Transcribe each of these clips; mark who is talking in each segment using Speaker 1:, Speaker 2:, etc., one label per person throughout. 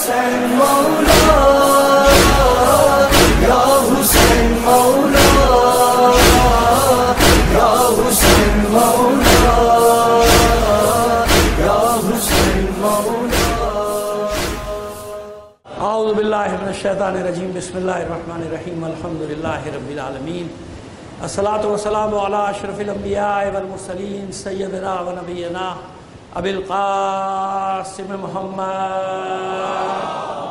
Speaker 1: حسین مولا یا حسین مولا یا حسین مولا یا حسین مولا.
Speaker 2: اعوذ باللہ من الشیطان الرجیم. بسم اللہ الرحمن الرحیم. الحمدللہ رب العالمین. الصلاۃ والسلام علی اشرف الانبیاء والمرسلین سیدنا و نبینا ابی القاسم محمد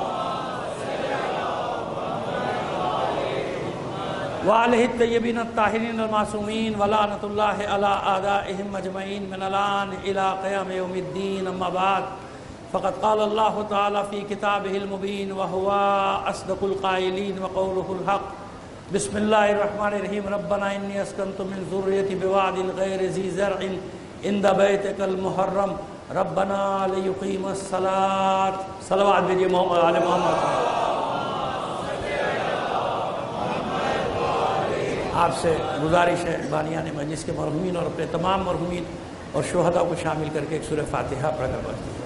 Speaker 2: وآلہ الطیبین الطاہرین المعصومین ولعنۃ اللہ علی اعدائہم اجمعین من الآن الی قیام یوم الدین. اما بعد فقد قال اللہ تعالی فی کتابہ المبین وہو اصدق القائلین وقولہ الحق. بسم اللہ الرحمن الرحیم. ربنا انی اسکنت من ذریتی بواد غیر ذی زرع عند بیتک المحرم ربنا لیقیم الصلاۃ. صلوات بھیجیے آل محمد. آپ سے گزارش ہے بانیان مجلس کے مرحومین اور اپنے تمام مرحومین اور شہداء کو شامل کر کے ایک سورہ فاتحہ پڑھ کر بات کیجیے.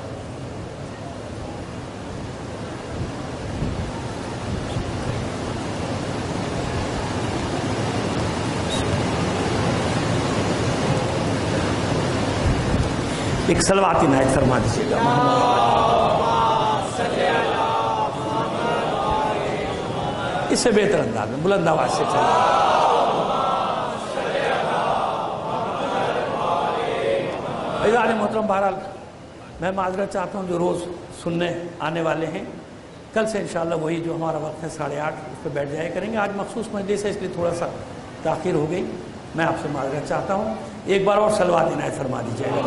Speaker 2: ایک صلوات عنایت فرما دیجیے گا. اس سے بہتر انداز میں بلند آواز سے چلے. عزیزان محترم، بہرحال میں معذرت چاہتا ہوں جو روز سننے آنے والے ہیں. کل سے انشاءاللہ وہی جو ہمارا وقت ہے 8:30 اس پہ بیٹھ جایا کریں گے. آج مخصوص مجلس ہے اس لیے تھوڑا سا تاخیر ہو گئی. میں آپ سے معذرت چاہتا ہوں. ایک بار اور صلوات عنایت فرما دیجیے گا.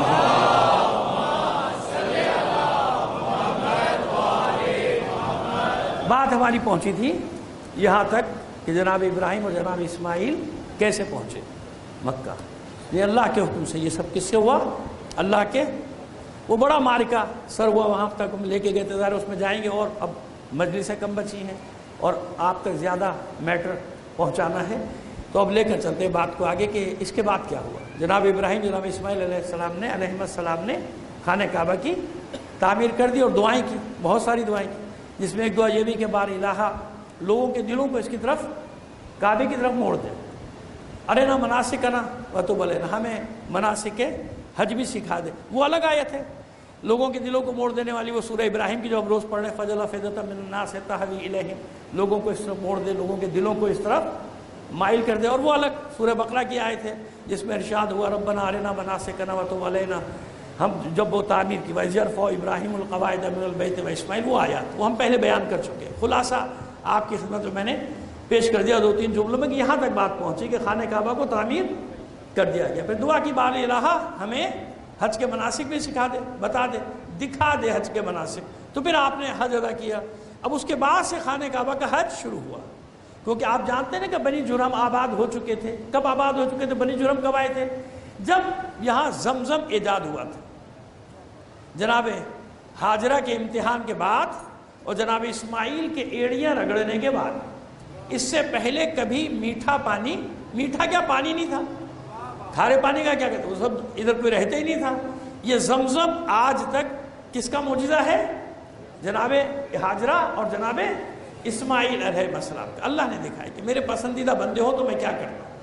Speaker 2: بات ہماری پہنچی تھی یہاں تک کہ جناب ابراہیم اور جناب اسماعیل کیسے پہنچے مکہ. یہ اللہ کے حکم سے. یہ سب کس سے ہوا؟ اللہ کے. وہ بڑا معرکہ سر ہوا وہاں تک ہم لے کے گئے تھے. ظاہر اس میں جائیں گے اور اب مجلسیں کم بچی ہیں اور آپ تک زیادہ میٹر پہنچانا ہے تو اب لے کر چلتے ہیں بات کو آگے کہ اس کے بعد کیا ہوا. جناب ابراہیم جناب اسماعیل علیہ السلام نے خانہ کعبہ کی تعمیر کر دی اور دعائیں کی. بہت ساری دعائیں کی جس میں ایک دعا یہ بھی کہ بار الہا لوگوں کے دلوں کو اس کی طرف کعبے کی طرف موڑ دے. ارنا مناسکنا وتب علینا. ہمیں مناسک حج بھی سکھا دے. وہ الگ آیت ہے لوگوں کے دلوں کو موڑ دینے والی. وہ سورہ ابراہیم کی جو ہم روز پڑھ رہے ہیں فجل فیضۃ من الناس تہوی الیہم. لوگوں کو اس طرف موڑ دے، لوگوں کے دلوں کو اس طرف مائل کر دے. اور وہ الگ سورہ بقرہ کی آیت ہے جس میں ارشاد ہوا ربنا ارنا مناسکنا وتب علینا. ہم جب وہ تعمیر کی وَإِذْ يَرْفَعُ إِبْرَاهِيمُ الْقَوَاعِدَ مِنَ الْبَيْتِ وَإِسْمَاعِيلُ وہ آیات وہ ہم پہلے بیان کر چکے ہیں. خلاصہ آپ کی خدمت میں نے پیش کر دیا 2-3 جملوں میں کہ یہاں تک بات پہنچی کہ خانہ کعبہ کو تعمیر کر دیا گیا. پھر دعا کی بار الہا ہمیں حج کے مناسک بھی سکھا دے، بتا دے، دکھا دے حج کے مناسک. تو پھر آپ نے حج ادا کیا. اب اس کے بعد سے خانہ کعبہ کا حج شروع ہوا کیونکہ آپ جانتے ہیں کہ بنی جرہم آباد ہو چکے تھے. کب آباد ہو چکے تھے؟ بنی جرہم کب آئے تھے؟ جب یہاں زمزم ایجاد ہوا تھا. جناب ہاجرہ کے امتحان کے بعد اور جناب اسماعیل کے ایڑیاں رگڑنے کے بعد. اس سے پہلے کبھی میٹھا پانی، میٹھا کیا پانی نہیں تھا، کھارے پانی کا کیا کہتے وہ سب ادھر کوئی رہتے ہی نہیں تھا. یہ زمزم آج تک کس کا معجزہ ہے؟ جناب ہاجرہ اور جناب اسماعیل علیہ السلام کا. اللہ نے دکھایا کہ میرے پسندیدہ بندے ہو تو میں کیا کرتا ہوں.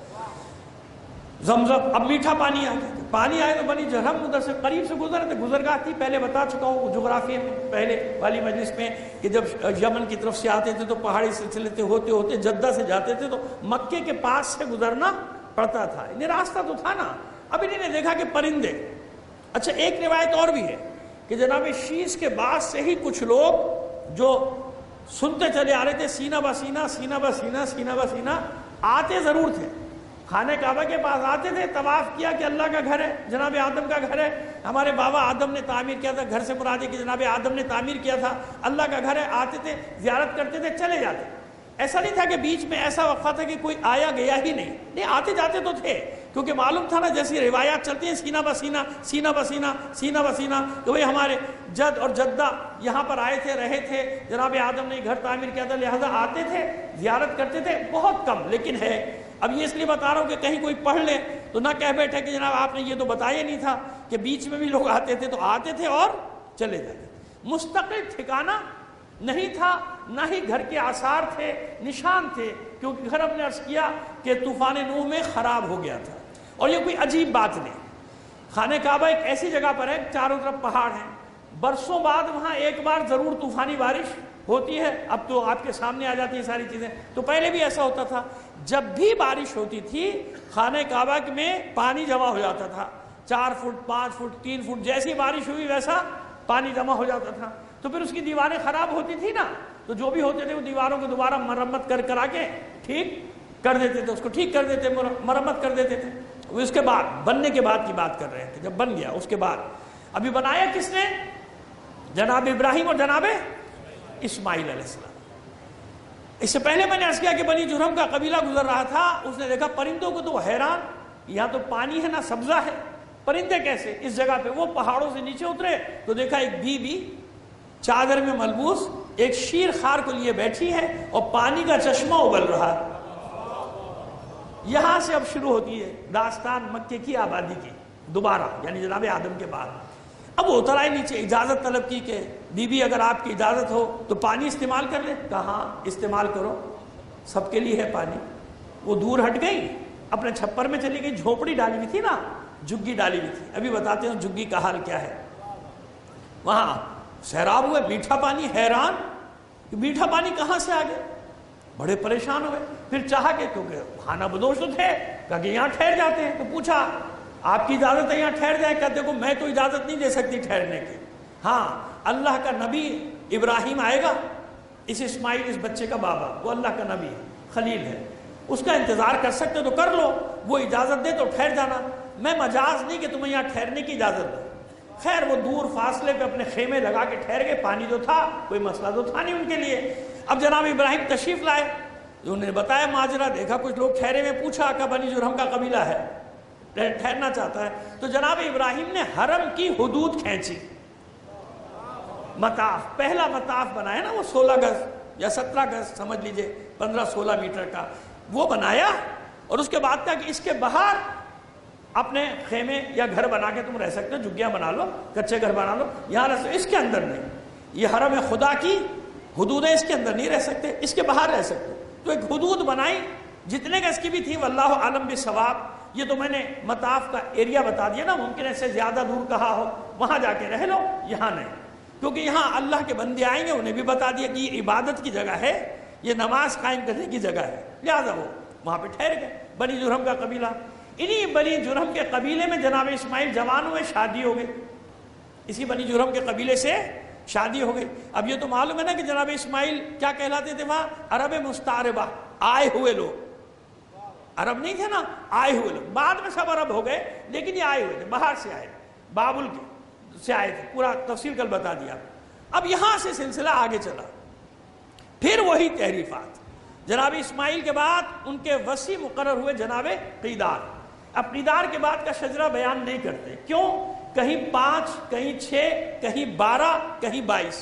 Speaker 2: زمزم اب میٹھا پانی آ گیا. پانی آئے تو بنی جرہم ادھر سے قریب سے گزر تھے. گزرگاہ تھی پہلے بتا چکا ہوں جغرافیے میں پہلے والی مجلس میں کہ جب یمن کی طرف سے آتے تھے تو پہاڑی سلسلے سے ہوتے ہوتے جدہ سے جاتے تھے تو مکے کے پاس سے گزرنا پڑتا تھا. انہیں راستہ تو تھا نا. اب انہیں نے دیکھا کہ پرندے. اچھا ایک روایت اور بھی ہے کہ جناب شیش کے بعد سے ہی کچھ لوگ جو سنتے چلے آ رہے تھے سینہ بسینہ سینہ بسینہ سینہ بسینہ آتے ضرور تھے. خانہ کعبہ کے پاس آتے تھے. طواف کیا کہ اللہ کا گھر ہے، جناب آدم کا گھر ہے، ہمارے بابا آدم نے تعمیر کیا تھا. گھر سے مراد ہے کہ جناب آدم نے تعمیر کیا تھا، اللہ کا گھر ہے. آتے تھے، زیارت کرتے تھے، چلے جاتے. ایسا نہیں تھا کہ بیچ میں ایسا وقفہ تھا کہ کوئی آیا گیا ہی نہیں. آتے جاتے تو تھے کیونکہ معلوم تھا نا جیسی روایات چلتی ہیں سینہ بسینہ سینہ بسینہ سینہ بسینہ کہ بھئی ہمارے جد اور جدہ یہاں پر آئے تھے، رہے تھے، جناب آدم نے گھر تعمیر کیا تھا، لہذا آتے تھے، زیارت کرتے تھے. بہت کم لیکن ہے. اب یہ اس لیے بتا رہا ہوں کہ کہیں کوئی پڑھ لے تو نہ کہہ بیٹھے کہ جناب آپ نے یہ تو بتایا نہیں تھا کہ بیچ میں بھی لوگ آتے تھے. تو آتے تھے اور چلے جاتے. مستقل ٹھکانہ نہیں تھا، نہ ہی گھر کے آثار تھے، نشان تھے، کیونکہ گھر ہم نے عرض کیا کہ طوفان نوح میں خراب ہو گیا تھا۔ اور یہ کوئی عجیب بات نہیں، خانہ کعبہ ایک ایسی جگہ پر ہے، چاروں طرف پہاڑ ہیں، برسوں بعد وہاں ایک بار ضرور طوفانی بارش ہوتی ہے۔ اب تو آپ کے سامنے آ جاتی ہیں ساری چیزیں، تو پہلے بھی ایسا ہوتا تھا، جب بھی بارش ہوتی تھی خانہ کعبہ میں پانی جمع ہو جاتا تھا، 4 فٹ 5 فٹ 3 فٹ جیسی بارش ہوئی ویسا پانی جمع ہو جاتا تھا۔ تو پھر اس کی دیواریں خراب ہوتی تھی نا، تو جو بھی ہوتے تھے وہ دیواروں کو دوبارہ مرمت کرا کے ٹھیک کر دیتے تھے، اس کو ٹھیک کر دیتے، مرمت کر دیتے تھے۔ اس کے بعد بننے کے بعد کی بات کر رہے تھے، جب بن گیا اس کے بعد ابھی بنایا کس نے؟ جناب ابراہیم اور جناب اسماعیل علیہ السلام۔ اس سے پہلے میں نے عرض کیا کہ بنی جرہم کا قبیلہ گزر رہا تھا، اس نے دیکھا پرندوں کو، تو وہ حیران، یہاں تو پانی ہے نہ سبزہ ہے، پرندے کیسے اس جگہ پہ؟ وہ پہاڑوں سے نیچے اترے تو دیکھا ایک بیوی چادر میں ملبوس ایک شیر خار کو لیے بیٹھی ہے اور پانی کا چشمہ ابل رہا ہے۔ یہاں سے اب شروع ہوتی ہے داستان مکے کی آبادی کی دوبارہ، یعنی جناب آدم کے بعد۔ اب وہ اتر آئے نیچے، اجازت طلب کی کہ بی بی اگر آپ کی اجازت ہو تو پانی استعمال کر لیں۔ کہاں استعمال کرو، سب کے لیے ہے پانی۔ وہ دور ہٹ گئی، اپنے چھپر میں چلی گئی، جھوپڑی ڈالی ہوئی تھی نا، جھگی ڈالی ہوئی تھی، ابھی بتاتے ہیں جھگی کا حال کیا ہے۔ وہاں سیراب ہوئے، میٹھا پانی، حیران کہ میٹھا پانی کہاں سے آ گیا، بڑے پریشان ہوئے۔ پھر چاہا کہ کیونکہ خانہ بدوش تو تھے، کہا کہ یہاں ٹھہر جاتے ہیں، تو پوچھا آپ کی اجازت ہے یہاں ٹھہر جائے؟ کہتے کو میں تو اجازت نہیں دے سکتی ٹھہرنے کی، ہاں اللہ کا نبی ابراہیم آئے گا، اس اسماعیل اس بچے کا بابا، وہ اللہ کا نبی ہے، خلیل ہے، اس کا انتظار کر سکتے تو کر لو، وہ اجازت دے تو ٹھہر جانا، میں مجاز نہیں کہ تمہیں یہاں ٹھہرنے کی اجازت دوں۔ خیر وہ دور فاصلے پہ اپنے خیمے لگا کے ٹھہر گئے، پانی جو تھا کوئی مسئلہ تو تھا نہیں ان کے لیے۔ اب جناب ابراہیم تشریف لائے، انہوں نے بتایا ماجرا، دیکھا کچھ لوگ ٹھہرے میں، پوچھا کہ بنی جرہم کا قبیلہ ہے، ٹھہرنا چاہتا ہے، تو جناب ابراہیم نے حرم کی حدود کھینچی، مطاف، پہلا مطاف بنایا نا وہ 16 گز یا 17 گز سمجھ لیجئے، 15-16 میٹر کا وہ بنایا، اور اس کے بعد کہا کہ اس کے باہر اپنے خیمے یا گھر بنا کے تم رہ سکتے ہو، جھگیاں بنا لو، کچے گھر بنا لو، یہاں رہ سکتے، اس کے اندر نہیں، یہ حرم خدا کی حدود ہے، اس کے اندر نہیں رہ سکتے، اس کے باہر رہ سکتے۔ تو ایک حدود بنائی، جتنے گز کی بھی تھی، واللہ عالم بالصواب۔ یہ تو میں نے مطاف کا ایریا بتا دیا نا، ممکن ہے اس سے زیادہ دور کہا ہو، وہاں جا کے رہ لو، یہاں نہیں، کیونکہ یہاں اللہ کے بندے آئیں گے، انہیں بھی بتا دیا کہ یہ عبادت کی جگہ ہے، یہ نماز قائم کرنے کی جگہ ہے، لہذا وہ وہاں پہ ٹھہر گئے۔ بنی جرہم کا قبیلہ، انہی بنی جرہم کے قبیلے میں جناب اسماعیل جوان ہوئے، شادی ہو گئی، اسی بنی جرہم کے قبیلے سے شادی ہو گئی۔ اب یہ تو معلوم ہے نا کہ جناب اسماعیل کیا کہلاتے تھے وہاں؟ عرب مستعربہ، آئے ہوئے لوگ، عرب نہیں تھے نا، آئے ہوئے لوگ، بعد میں سب عرب ہو گئے، لیکن یہ آئے ہوئے تھے، باہر سے آئے، بابل سے آئے تھے، پورا تفصیل کل بتا دیا۔ اب یہاں سے سلسلہ آگے چلا، پھر وہی تحریفات، جناب اسماعیل کے بعد ان کے وصی مقرر ہوئے جناب قیدار۔ اب قیدار کے بعد کا شجرہ بیان نہیں کرتے، کیوں؟ کہیں 5، کہیں 6، کہیں 12، کہیں 22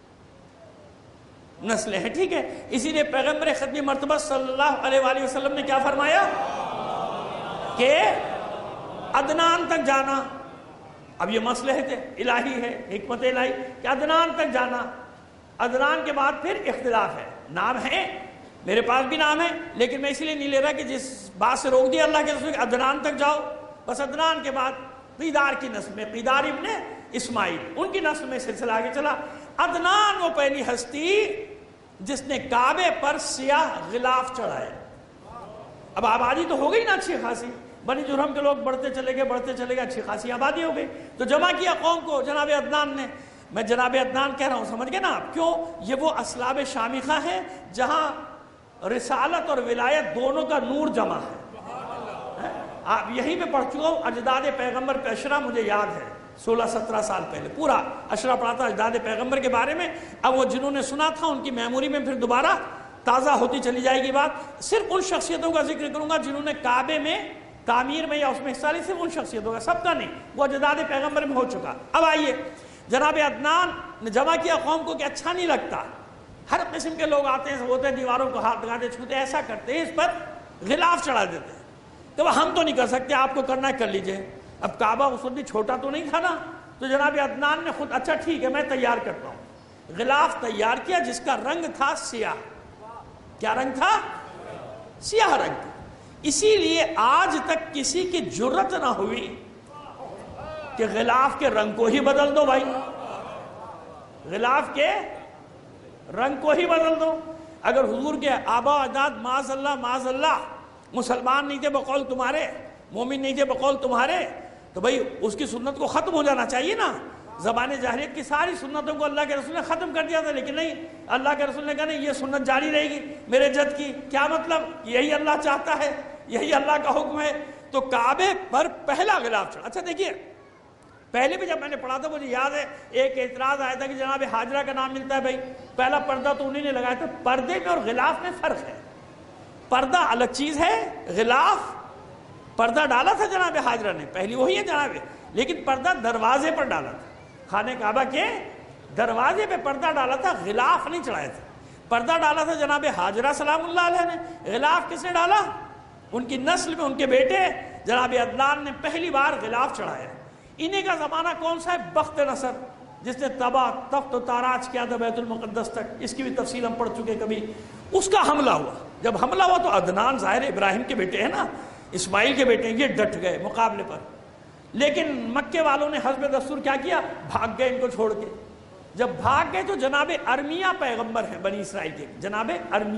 Speaker 2: نسلیں ہیں، ٹھیک ہے۔ اسی لیے پیغمبر ختم مرتبہ صلی اللہ علیہ وآلہ وسلم نے کیا فرمایا کہ عدنان تک جانا۔ اب یہ مصلحت الہی ہے، حکمت الہی کہ عدنان تک جانا، عدنان کے بعد پھر اختلاف ہے، نام ہے، میرے پاس بھی نام ہے، لیکن میں اس لیے نہیں لے رہا کہ جس بات سے روک دیا اللہ کے رسول، عدنان تک جاؤ، بس عدنان کے بعد قیدار کی نسل میں، قیدار ابن اسماعیل، ان کی نسل میں سلسلہ آگے چلا۔ عدنان وہ پہلی ہستی جس نے کعبے پر سیاہ غلاف چڑھائے۔ اب آبادی تو ہو گئی نا اچھی خاصی، بنی جرہم کے لوگ بڑھتے چلے گئے، اچھی خاصی آبادی ہو گئی، تو جمع کیا قوم کو جناب عدنان نے۔ میں جناب عدنان کہہ رہا ہوں، سمجھ گئے نا آپ کیوں؟ یہ وہ اسلاب شامخہ ہے جہاں رسالت اور ولایت دونوں کا نور جمع ہے۔ آپ یہیں پہ پڑھ چکا ہوں، اجداد پیغمبر کا اشرا مجھے یاد ہے، 16-17 سال پہلے پورا اشرا پڑھا تھا اجداد پیغمبر کے بارے میں۔ اب وہ جنہوں نے سنا تھا ان کی میموری میں پھر دوبارہ تازہ ہوتی چلی جائے گی بات۔ صرف ان شخصیتوں کا ذکر کروں گا جنہوں نے کعبے میں تعمیر میں یا اس میں حصہ لی، صرف ان شخصیتوں کا، سب کا نہیں، وہ اجداد پیغمبر میں ہو چکا۔ اب آئیے، جناب عدنان نے جمع کیا قوم کو کہ اچھا نہیں لگتا، ہر قسم کے لوگ آتے ہیں، ہوتے ہیں دیواروں کو ہاتھ لگاتے چھوتے، ایسا کرتے ہیں، اس پر غلاف چڑھا دیتے ہیں، کہ وہ ہم تو نہیں کر سکتے، آپ کو کرنا ہے کر لیجئے۔ اب کعبہ اس وقت بھی چھوٹا تو نہیں تھا نا، تو جناب عدنان نے خود اچھا ٹھیک ہے میں تیار کرتا ہوں، غلاف تیار کیا جس کا رنگ تھا سیاہ۔ کیا رنگ تھا؟ سیاہ رنگ تھا۔ اسی لیے آج تک کسی کی جرت نہ ہوئی کہ غلاف کے رنگ کو ہی بدل دو بھائی، غلاف کے رنگ کو ہی بدل دو۔ اگر حضور کے آبا و اجداد معاذ اللہ مسلمان نہیں تھے بقول تمہارے، مومن نہیں تھے بقول تمہارے، تو بھائی اس کی سنت کو ختم ہو جانا چاہیے نا۔ زبان جاہلیت کی ساری سنتوں کو اللہ کے رسول نے ختم کر دیا تھا، لیکن نہیں، اللہ کے رسول نے کہا نہیں، یہ سنت جاری رہے گی میرے جد کی۔ کیا مطلب؟ یہی اللہ چاہتا ہے، یہی اللہ کا حکم ہے۔ تو کعبے پر پہلا غلاف چڑھا۔ اچھا دیکھیے، پہلے بھی جب میں نے پڑھا تھا مجھے یاد ہے ایک اعتراض آیا تھا کہ جناب حاجرہ کا نام ملتا ہے، بھائی پہلا پردہ تو انہیں نے لگایا تھا۔ پردے میں اور غلاف میں فرق ہے، پردہ الگ چیز ہے، غلاف پردہ ڈالا تھا جناب حاجرہ نے، پہلی وہی ہے جناب، لیکن پردہ دروازے پر ڈالا تھا، خانہ کعبہ کے دروازے پہ پردہ ڈالا تھا، غلاف نہیں چڑھایا تھا۔ پردہ ڈالا تھا جناب حاجرہ سلام اللہ علیہ نے، غلاف کس نے ڈالا؟ ان کی نسل میں ان کے بیٹے جناب عدنان نے پہلی بار غلاف چڑھایا۔ انہیں کا زمانہ کون سا ہے؟ بخت نصر، جس نے تباہ تخت و تاراج کیا تھا بیت المقدس تک، اس کی بھی تفصیل ہم پڑھ چکے کبھی۔ اس کا حملہ ہوا، جب حملہ ہوا تو عدنان ظاہر ابراہیم کے بیٹے ہیں نا، اسماعیل کے بیٹے ہیں، یہ ڈٹ گئے مقابلے پر، لیکن مکے والوں نے حسب دستور کیا کیا؟ بھاگ گئے ان کو چھوڑ کے۔ جب بھاگ گئے تو جناب ارمیہ پیغمبر ہیں بنی اسرائیل کے، جناب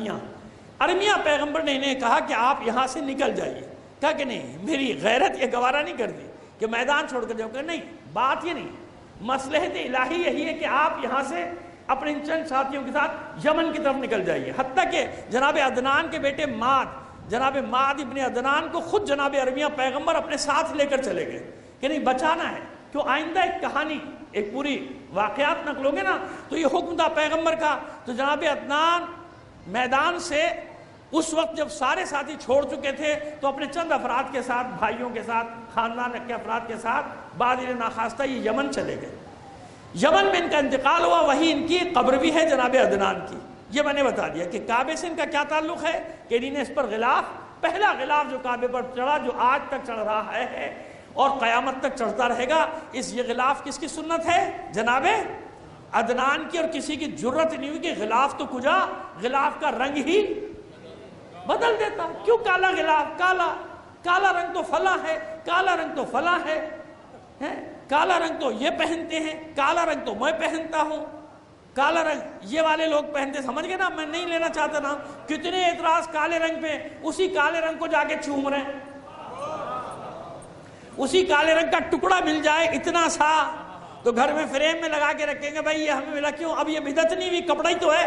Speaker 2: ارمیہ پیغمبر نے انہیں کہا کہ آپ یہاں سے نکل جائیے۔ کہا کہ نہیں، میری غیرت یہ گوارہ نہیں کرتی کہ میدان چھوڑ کر جاؤ۔ کہ نہیں، بات یہ نہیں، مصلحت الہی یہی ہے کہ آپ یہاں سے اپنے چند ساتھیوں کے ساتھ یمن کی طرف نکل جائیے۔ حتیٰ کہ جناب عدنان کے بیٹے جناب ماد ابن عدنان کو خود جناب ارمیہ پیغمبر اپنے ساتھ لے کر چلے گئے کہ نہیں، بچانا ہے، کیوں آئندہ ایک کہانی، ایک پوری واقعات نقلو گے نا تو یہ حکم تھا پیغمبر کا۔ تو جناب عدنان میدان سے اس وقت جب سارے ساتھی چھوڑ چکے تھے تو اپنے چند افراد کے ساتھ، بھائیوں کے ساتھ، خاندان کے افراد کے ساتھ بادل ناخواستہ یہ یمن چلے گئے۔ یمن میں ان کا انتقال ہوا، وہی ان کی قبر بھی ہے جناب عدنان کی۔ یہ میں نے بتا دیا کہ کعبے سے ان کا کیا تعلق ہے، کہ انہوں نے اس پر غلاف، پہلا غلاف جو کعبے پر چڑھا، جو آج تک چڑھ رہا ہے اور قیامت تک چڑھتا رہے گا، یہ غلاف کس کی سنت ہے؟ جناب عدنان کی۔ اور کسی کی جرت نہیں ہوئی کہ غلاف تو کجا، غلاف کا رنگ ہی بدل دیتا۔ کیوں کالا غلاف؟ کالا رنگ تو فلاں ہے، کالا رنگ تو فلاں ہے، کالا رنگ تو یہ پہنتے ہیں، کالا رنگ تو میں پہنتا ہوں، کالا رنگ یہ والے لوگ پہنتے، سمجھ گئے نا؟ میں نہیں لینا چاہتا نا، کتنے اعتراض کالے رنگ پہ، اسی کالے رنگ کو جا کے چوم رہے ہیں، اسی کالے رنگ کا ٹکڑا مل جائے اتنا سا تو گھر میں فریم میں لگا کے رکھیں گے، بھائی یہ ہمیں ملا، کیوں؟ اب یہ بدعت نہیں ہوئی، کپڑا ہی تو ہے،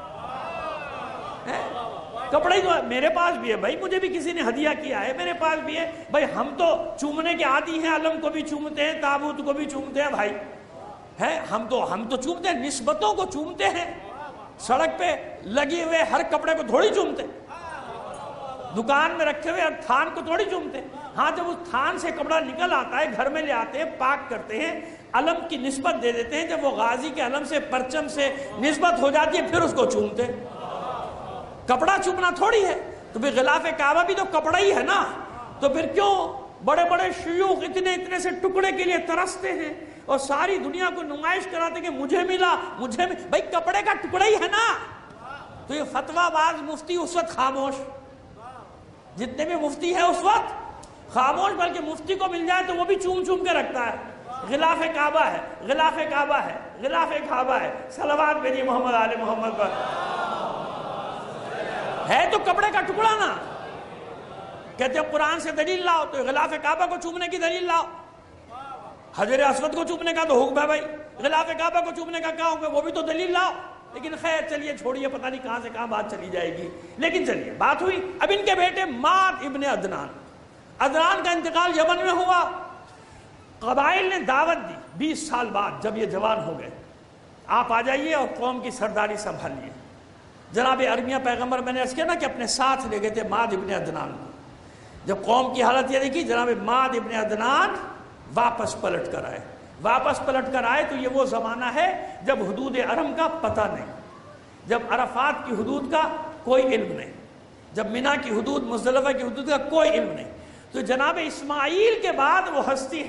Speaker 2: کپڑا ہی تو ہے۔ میرے پاس بھی ہے بھائی، مجھے بھی کسی نے ہدیہ کیا ہے، میرے پاس بھی ہے بھائی، ہم تو چومنے کے عادی ہیں، علم کو بھی چومتے ہیں، تابوت کو بھی چومتے ہیں بھائی، ہم تو چومتے ہیں، نسبتوں کو چومتے ہیں، سڑک پہ لگے ہوئے ہر کپڑے کو تھوڑی چومتے، دکان میں رکھے ہوئے ہر تھان کو تھوڑی چومتے۔ ہاں جب اس تھان سے کپڑا نکل آتا ہے، گھر میں لے آتے ہیں، پاک کرتے ہیں، علم کی نسبت دے دیتے ہیں، جب وہ غازی کے علم سے، پرچم سے نسبت ہو جاتی ہے پھر اس کو چومتے۔ کپڑا چومنا تھوڑی ہے، تو پھر غلاف کعبہ بھی تو کپڑا ہی ہے نا، تو پھر کیوں بڑے بڑے شیوخ اتنے سے ٹکڑے کے لیے ترستے ہیں اور ساری دنیا کو نمائش کراتے کہ مجھے ملا، بھائی کپڑے کا ٹکڑا ہی ہے نا۔ تو یہ فتویٰ باز مفتی اس وقت خاموش، جتنے بھی مفتی ہے اس وقت خاموش، بلکہ مفتی کو مل جائے تو وہ بھی چوم چوم کے رکھتا ہے، غلاف کعبہ ہے، غلاف کعبہ ہے، غلاف کعبہ ہے، صلوات بھیجیے محمد آل محمد پر۔ ہے تو کپڑے کا ٹکڑا نا، کہتے ہیں قرآن سے دلیل لاؤ، تو غلاف کعبہ کو چومنے کی دلیل لاؤ، حجر اسود کو چومنے کا تو حکم ہے بھائی، غلاف کعبہ کو چومنے کا کیا حکم ہے، وہ بھی تو دلیل لاؤ۔ لیکن خیر چلیے چھوڑیے، پتہ نہیں کہاں سے کہاں بات چلی جائے گی، لیکن چلیے بات ہوئی۔ اب ان کے بیٹے ماد ابن عدنان کا انتقال یمن میں ہوا، قبائل نے دعوت دی 20 سال بعد، جب یہ جوان ہو گئے، آپ آ جائیے اور قوم کی سرداری سنبھالیے۔ جناب ارمیہ پیغمبر، میں نے عرض کیا نا کہ اپنے ساتھ لے گئے تھے ماد ابن عدنان کو۔ جب قوم کی حالت یہ دیکھی، جناب ماد ابن عدنان واپس پلٹ کر آئے تو یہ وہ زمانہ ہے جب حدود حرم کا پتہ نہیں، جب عرفات کی حدود کا کوئی علم نہیں، جب منی کی حدود، مزدلفہ کی حدود کا کوئی علم نہیں۔ تو جناب اسماعیل کے بعد وہ ہستی ہے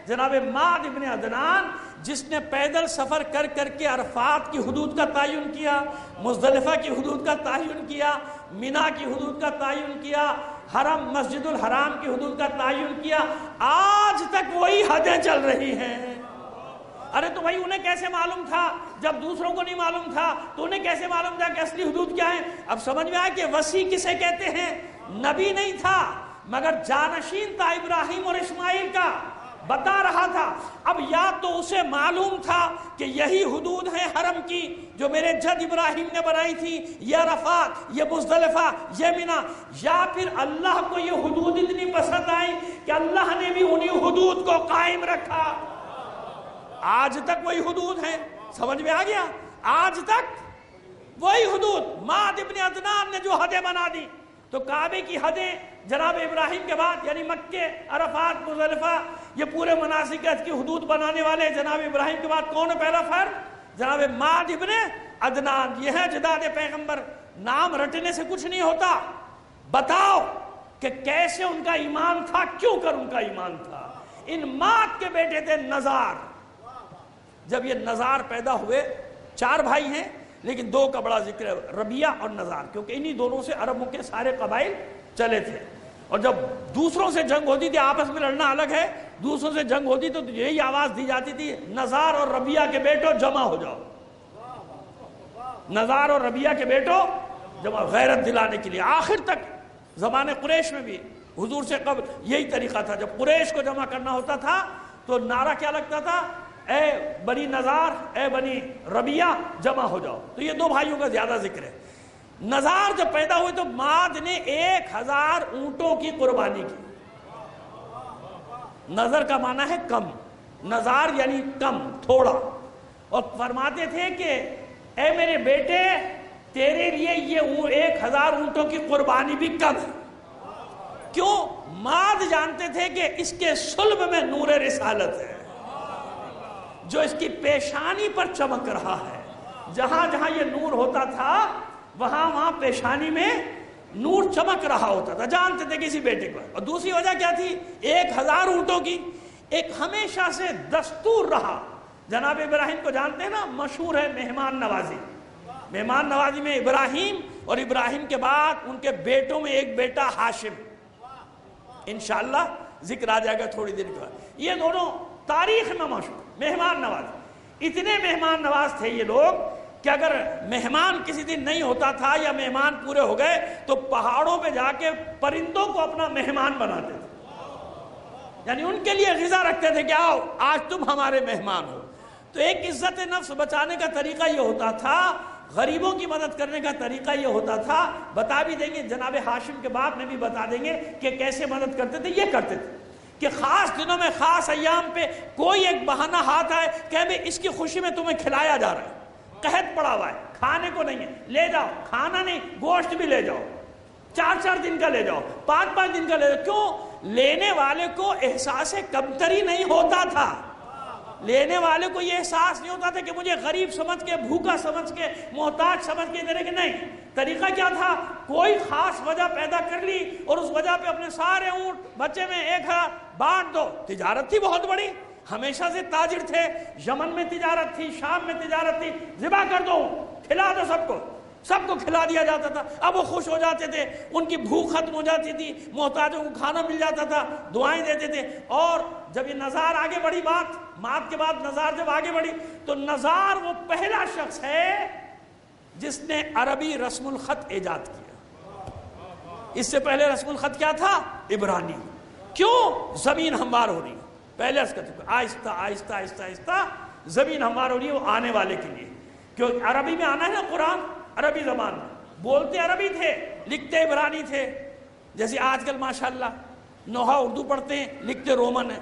Speaker 2: جناب معد ابن عدنان، جس نے پیدل سفر کر کر کے عرفات کی حدود کا تعین کیا، مزدلفہ کی حدود کا تعین کیا، مینا کی حدود کا تعین کیا، حرم مسجد الحرام کی حدود کا تعین کیا، آج تک وہی حدیں چل رہی ہیں۔ ارے تو بھائی انہیں کیسے معلوم تھا جب دوسروں کو نہیں معلوم تھا؟ تو انہیں کیسے معلوم تھا کہ اصلی حدود کیا ہے؟ اب سمجھ میں آیا کہ وسیع کسے کہتے ہیں؟ نبی نہیں تھا مگر جانشین تھا ابراہیم اور اسماعیل کا، بتا رہا تھا۔ اب یا تو اسے معلوم تھا کہ یہی حدود ہیں حرم کی جو میرے جد ابراہیم نے بنائی تھی، یہ عرفات، یہ مزدلفہ، یہ مینا، یا پھر اللہ کو یہ حدود اتنی پسند آئی کہ اللہ نے بھی انہی حدود کو قائم رکھا۔ آج تک وہی حدود ہیں، سمجھ میں آ گیا؟ آج تک وہی حدود۔ معد ابن عدنان نے جو حدیں بنا دی، تو کعبے کی حدیں جناب ابراہیم کے بعد یعنی مکے، عرفات، مزدلفہ، یہ پورے مناسک حج کی حدود بنانے والے جناب ابراہیم کے بعد کون ہے پہلا فرد؟ جناب معد ابن عدنان۔ یہ ہے جداد پیغمبر۔ نام رٹنے سے کچھ نہیں ہوتا، بتاؤ کہ کیسے ان کا ایمان تھا، کیوں کر ان کا ایمان تھا۔ ان معد کے بیٹے تھے نزار۔ جب یہ نزار پیدا ہوئے، 4 بھائی ہیں لیکن 2 کا بڑا ذکر ہے، ربیہ اور نزار، کیونکہ انہی دونوں سے عربوں کے سارے قبائل چلے تھے۔ اور جب دوسروں سے جنگ ہوتی تھی، آپس میں لڑنا الگ ہے، دوسروں سے جنگ ہوتی تو یہی آواز دی جاتی تھی، نزار اور ربیہ کے بیٹوں جمع ہو جاؤ۔ نزار اور ربیہ کے بیٹوں جمع، غیرت دلانے کے لیے۔ آخر تک زمانے قریش میں بھی حضور سے قبل یہی طریقہ تھا، جب قریش کو جمع کرنا ہوتا تھا تو نعرہ کیا لگتا تھا؟ اے بنی نزار، اے بنی ربیہ جمع ہو جاؤ۔ تو یہ 2 بھائیوں کا زیادہ ذکر ہے۔ نزار جب پیدا ہوئے تو معد نے 1000 اونٹوں کی قربانی کی۔ نظر کا معنی ہے کم، نزار یعنی کم، تھوڑا، اور فرماتے تھے کہ اے میرے بیٹے، تیرے لیے یہ 1000 اونٹوں کی قربانی بھی کم ہے۔ کیوں؟ معد جانتے تھے کہ اس کے صلب میں نور رسالت ہے، جو اس کی پیشانی پر چمک رہا ہے۔ جہاں جہاں یہ نور ہوتا تھا وہاں وہاں پیشانی میں نور چمک رہا ہوتا تھا، جانتے تھے کسی بیٹے کو۔ اور دوسری وجہ کیا تھی؟ 1000 اونٹوں کی ایک ہمیشہ سے دستور رہا۔ جناب ابراہیم کو جانتے ہیں نا، مشہور ہے مہمان نوازی۔ مہمان نوازی میں ابراہیم اور ابراہیم کے بعد ان کے بیٹوں میں ایک بیٹا ہاشم، انشاءاللہ ذکر آ جائے گا تھوڑی دیر کے بعد۔ یہ دونوں تاریخ میں مشہور مہمان نواز۔ اتنے مہمان نواز تھے یہ لوگ کہ اگر مہمان کسی دن نہیں ہوتا تھا یا مہمان پورے ہو گئے تو پہاڑوں پہ جا کے پرندوں کو اپنا مہمان بناتے تھے، یعنی ان کے لیے غذا رکھتے تھے کہ آؤ آج تم ہمارے مہمان ہو۔ تو ایک عزت نفس بچانے کا طریقہ یہ ہوتا تھا، غریبوں کی مدد کرنے کا طریقہ یہ ہوتا تھا۔ بتا بھی دیں گے، جناب ہاشم کے بعد میں بھی بتا دیں گے کہ کیسے مدد کرتے تھے۔ یہ کرتے تھے کہ خاص دنوں میں، خاص ایام پہ کوئی ایک بہانہ ہاتھ آئے کہ میں اس کی خوشی میں تمہیں کھلایا جا رہا ہے، قحط پڑا ہوا ہے، کھانے کو نہیں ہے، لے جاؤ، کھانا نہیں گوشت بھی لے جاؤ، 4 دن کا لے جاؤ، 5 دن کا لے جاؤ۔ کیوں؟ لینے والے کو احساس کمتری نہیں ہوتا تھا، لینے والے کو یہ احساس نہیں ہوتا تھا کہ مجھے غریب سمجھ کے، بھوکا سمجھ کے، محتاج سمجھ کے دینے کے۔ نہیں، طریقہ کیا تھا؟ کوئی خاص وجہ پیدا کر لی اور اس وجہ پہ اپنے سارے اونٹ بچے میں 1000 بانٹ دو۔ تجارت تھی بہت بڑی، ہمیشہ سے تاجر تھے، یمن میں تجارت تھی، شام میں تجارت تھی، ذبح کر دو، کھلا دو سب کو کھلا دیا جاتا تھا۔ اب وہ خوش ہو جاتے تھے، ان کی بھوک ختم ہو جاتی تھی، محتاجوں کو کھانا مل جاتا تھا، دعائیں دیتے تھے۔ اور جب یہ نزار آگے بڑھی، معد کے بعد نزار جب آگے بڑھی تو نزار وہ پہلا شخص ہے جس نے عربی رسم الخط ایجاد کیا۔ اس سے پہلے رسم الخط کیا تھا؟ عبرانی۔ کیوں؟ زمین ہموار ہو رہی ہے، پہلے آہستہ آہستہ آہستہ آہستہ زمین ہموار ہو رہی ہے وہ آنے والے کے لیے، کیونکہ عربی میں آنا ہے نا قرآن، عربی زبان میں بولتے عربی تھے، لکھتے عبرانی تھے۔ جیسے آج کل ماشاءاللہ نوحہ اردو پڑھتے ہیں، لکھتے رومن ہے۔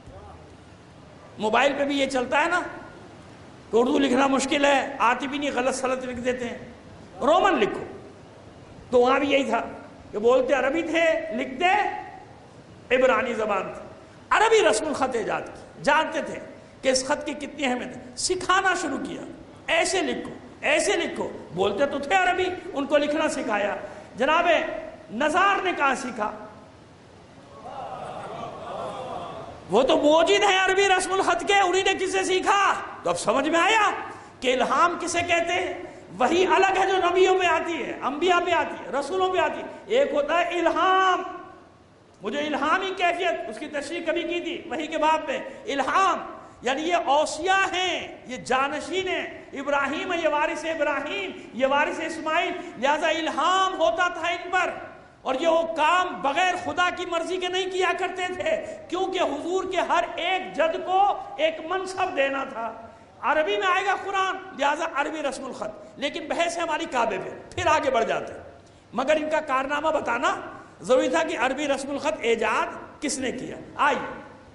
Speaker 2: موبائل پہ بھی یہ چلتا ہے نا کہ اردو لکھنا مشکل ہے، آتی بھی نہیں، غلط سلط لکھ دیتے ہیں، رومن لکھو۔ تو وہاں بھی یہی تھا کہ بولتے عربی تھے، لکھتے عبرانی زبان تھی۔ عربی رسم الخط ایجاد کی، جانتے تھے کہ اس خط کی کتنی اہمیت ہے، سکھانا شروع کیا، ایسے لکھو ایسے لکھو۔ بولتے تو تھے عربی، ان کو لکھنا سکھایا۔ جناب نزار نے کہاں سیکھا؟ وہ تو موجود ہیں عربی رسم الخط کے، انہی نے کس سے سیکھا؟ تو اب سمجھ میں آیا کہ الہام کسے کہتے ہیں؟ وہی الگ ہے جو نبیوں پہ آتی ہے، انبیاء پہ آتی ہے، رسولوں پہ آتی ہے۔ ایک ہوتا ہے الہام، مجھے الہامی کیفیت، اس کی تشریح کبھی کی تھی وحی کے باب میں۔ الہام یعنی یہ اوصیاء ہیں، یہ جانشین ہیں، ابراہیم ہے، یہ وارث ابراہیم، یہ وارث اسماعیل، لہذا الہام ہوتا تھا ان پر، اور یہ وہ کام بغیر خدا کی مرضی کے نہیں کیا کرتے تھے، کیونکہ حضور کے ہر ایک جد کو ایک منصب دینا تھا۔ عربی میں آئے گا قرآن، لہذا عربی رسم الخط، لیکن بحث ہے ہماری کعبے پہ، پھر آگے بڑھ جاتے ہیں۔ مگر ان کا کارنامہ بتانا ضروری تھا کہ عربی رسم الخط ایجاد کس نے کیا۔ آئیے،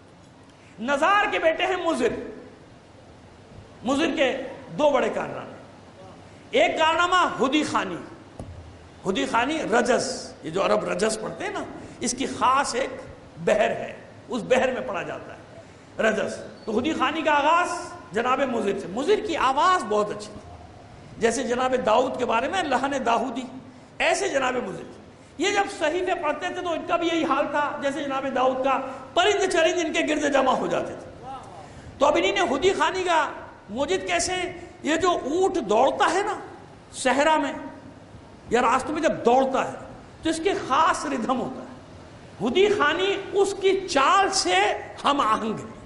Speaker 2: نزار کے بیٹے ہیں مضر۔ مضر کے دو بڑے کارنامے، ایک کارنامہ ہدی خانی۔ ہدی خانی رجز، یہ جو عرب رجز پڑھتے ہیں نا، اس کی خاص ایک بحر ہے، اس بحر میں پڑھا جاتا ہے رجز۔ تو ہدی خانی کا آغاز جناب مضر سے۔ مضر کی آواز بہت اچھی تھی، جیسے جناب داؤد کے بارے میں لہن داؤدی، ایسے جناب مضر تھی۔ یہ جب صحیفے پڑھتے تھے تو ان کا بھی یہی حال تھا جیسے جناب داؤد کا، پرند چرند ان کے گرد جمع ہو جاتے تھے۔ تو اب انہی نے ہدی خانی کا موجد کیسے، یہ جو اونٹ دوڑتا ہے نا صحرا میں یا راستوں میں جب دوڑتا ہے تو اس کے خاص ردھم ہوتا ہے، ہدی خانی اس کی چال سے ہم آہنگ ہے۔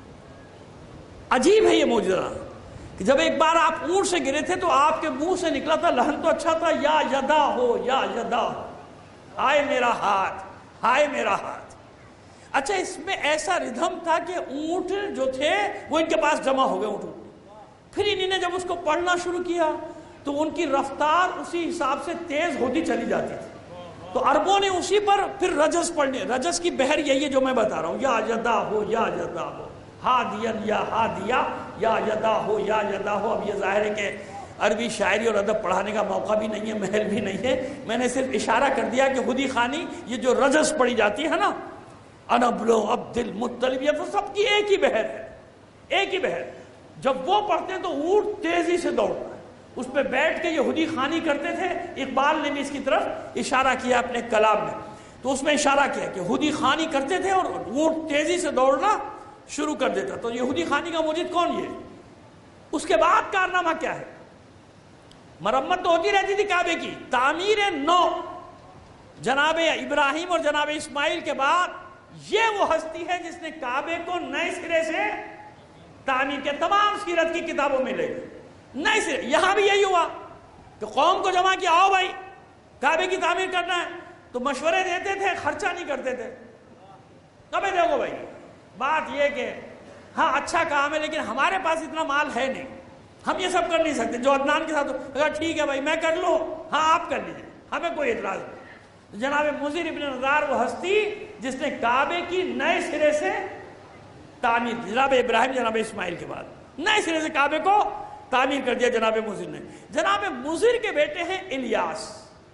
Speaker 2: عجیب ہے یہ معجزہ کہ جب ایک بار آپ اونٹ سے گرے تھے تو آپ کے منہ سے نکلا تھا لہن تو اچھا تھا، یا یدا ہو یا یدا ہو، ہائے میرا ہاتھ، ہائے میرا ہاتھ۔ اچھا، اس میں ایسا ردھم تھا کہ اونٹ جو تھے وہ ان کے پاس جمع ہو گئے اونٹ۔ پھر انہی نے جب اس کو پڑھنا شروع کیا تو ان کی رفتار اسی حساب سے تیز ہوتی چلی جاتی تھی۔ تو عربوں نے اسی پر پھر رجز پڑھنے، رجز کی بحر یہی ہے جو میں بتا رہا ہوں، یا یدا ہو یا یدا ہو، ہادین یا ہادیا، یا یدا ہو یا یدا ہو۔ اب یہ ظاہر ہے کہ عربی شاعری اور ادب پڑھانے کا موقع بھی نہیں ہے، محل بھی نہیں ہے، میں نے صرف اشارہ کر دیا کہ ہدی خانی یہ جو رجز پڑھی جاتی ہے نا، انبلو عبد المطلب، یہ تو سب کی ایک ہی بحر ہے، ایک ہی بحر۔ جب وہ پڑھتے ہیں تو اونٹ تیزی سے دوڑتا ہے، اس پہ بیٹھ کے یہ ہدی خانی کرتے تھے۔ اقبال نے بھی اس کی طرف اشارہ کیا اپنے کلام میں، تو اس میں اشارہ کیا کہ ہدی خانی کرتے تھے اور اونٹ تیزی سے دوڑنا شروع کر دیتا۔ تو یہ ہدی خانی کا موجد کون؟ یہ۔ اس کے بعد کارنامہ کیا ہے؟ مرمت تو ہوتی رہتی تھی کعبے کی، تعمیر نو جناب ابراہیم اور جناب اسماعیل کے بعد یہ وہ ہستی ہے جس نے کعبے کو نئے سرے سے تعمیر کیا۔ تمام سیرت کی کتابوں میں لے گئے نئے سرے۔ یہاں بھی یہی ہوا کہ قوم کو جمع کیا، آؤ بھائی کعبے کی تعمیر کرنا ہے، تو مشورے دیتے تھے، خرچہ نہیں کرتے تھے۔ کبھی دیکھو بھائی، بات یہ کہ ہاں اچھا کام ہے لیکن ہمارے پاس اتنا مال ہے نہیں، ہم یہ سب کر نہیں سکتے۔ جو عدنان کے ساتھ کہا ٹھیک ہے بھائی میں کر لوں، ہاں آپ کر لیجئے، ہمیں کوئی اعتراض نہیں۔ جناب مضر ابن نزار وہ ہستی جس نے کعبے کی نئے سرے سے تعمیر، جناب ابراہیم جناب اسماعیل کے بعد نئے سرے سے کعبے کو تعمیر کر دیا جناب مضر نے۔ جناب مضر کے بیٹے ہیں الیاس۔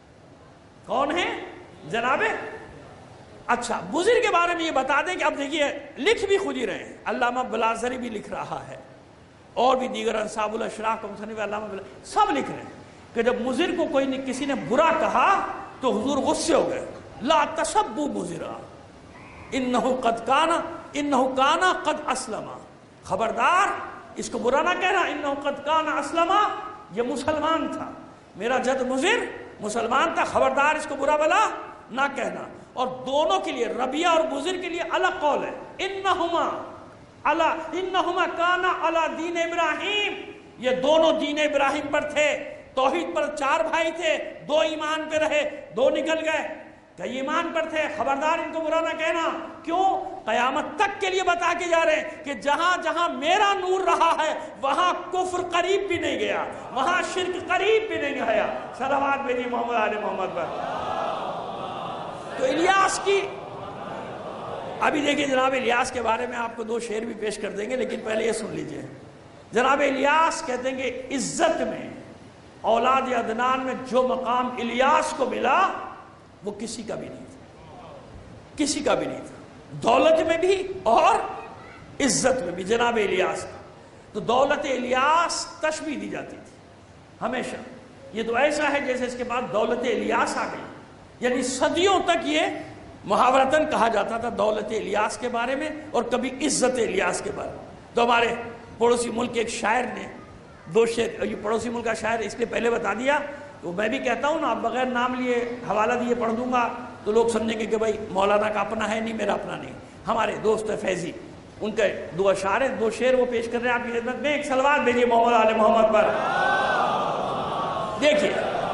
Speaker 2: کون ہیں؟ جناب اچھا، مضر کے بارے میں یہ بتا دیں کہ اب دیکھیے لکھ بھی خود ہی رہے ہیں، علامہ بلازری بھی لکھ رہا ہے اور بھی دیگر انصاب الاشراق کا مصنف علامہ سب لکھ رہے ہیں کہ جب مضر کو کوئی کسی نے برا کہا تو حضور غصے ہو گئے، لا تسبوا مضرا انہ قد کان قد اسلم، خبردار اس کو برا نہ کہنا، انہ قد کان اسلم، یہ مسلمان تھا، میرا جد مضر مسلمان تھا، خبردار اس کو برا بلا نہ کہنا۔ اور دونوں کے لیے، ربیہ اور مضر کے لیے الگ قول ہے، انہما کانا علی دین ابراہیم، یہ دونوں دین ابراہیم پر تھے، توحید پر 4 بھائی تھے، 2 ایمان پہ رہے، 2 نکل گئے، کئی ایمان پر تھے، خبردار ان کو برا نہ کہنا۔ کیوں؟ قیامت تک کے لیے بتا کے جا رہے ہیں کہ جہاں جہاں میرا نور رہا ہے وہاں کفر قریب بھی نہیں گیا، وہاں شرک قریب بھی نہیں گیا۔ صلوات بھیجیے محمد آل محمد پر۔ تو الیاس کی ابھی دیکھیں، جناب الیاس کے بارے میں آپ کو 2 شعر بھی پیش کر دیں گے، لیکن پہلے یہ سن لیجئے۔ جناب الیاس کہتے ہیں کہ عزت میں، اولاد عدنان میں جو مقام الیاس کو ملا وہ کسی کا بھی نہیں تھا، کسی کا بھی نہیں تھا، دولت میں بھی اور عزت میں بھی جناب الیاس کا۔ تو دولت الیاس تشبیہ دی جاتی تھی ہمیشہ، یہ تو ایسا ہے جیسے اس کے بعد دولت الیاس آ گئی، یعنی صدیوں تک یہ محاورتاً کہا جاتا تھا دولت الیاس کے بارے میں اور کبھی عزت الیاس کے بارے میں. تو ہمارے پڑوسی ملک کے ایک شاعر نے دو شعر، یہ پڑوسی ملک کا شاعر اس لیے پہلے بتا دیا تو میں بھی کہتا ہوں نا، آپ بغیر نام لیے حوالہ دیے پڑھ دوں گا تو لوگ سمجھیں گے کہ بھائی مولانا کا اپنا ہے، نہیں میرا اپنا نہیں. ہمارے دوست فیضی، ان کے دو اشعار ہیں، دو شعر وہ پیش کر رہے ہیں آپ کی خدمت میں. ایک صلوات بھیجیے محمد آل محمد پر. دیکھیے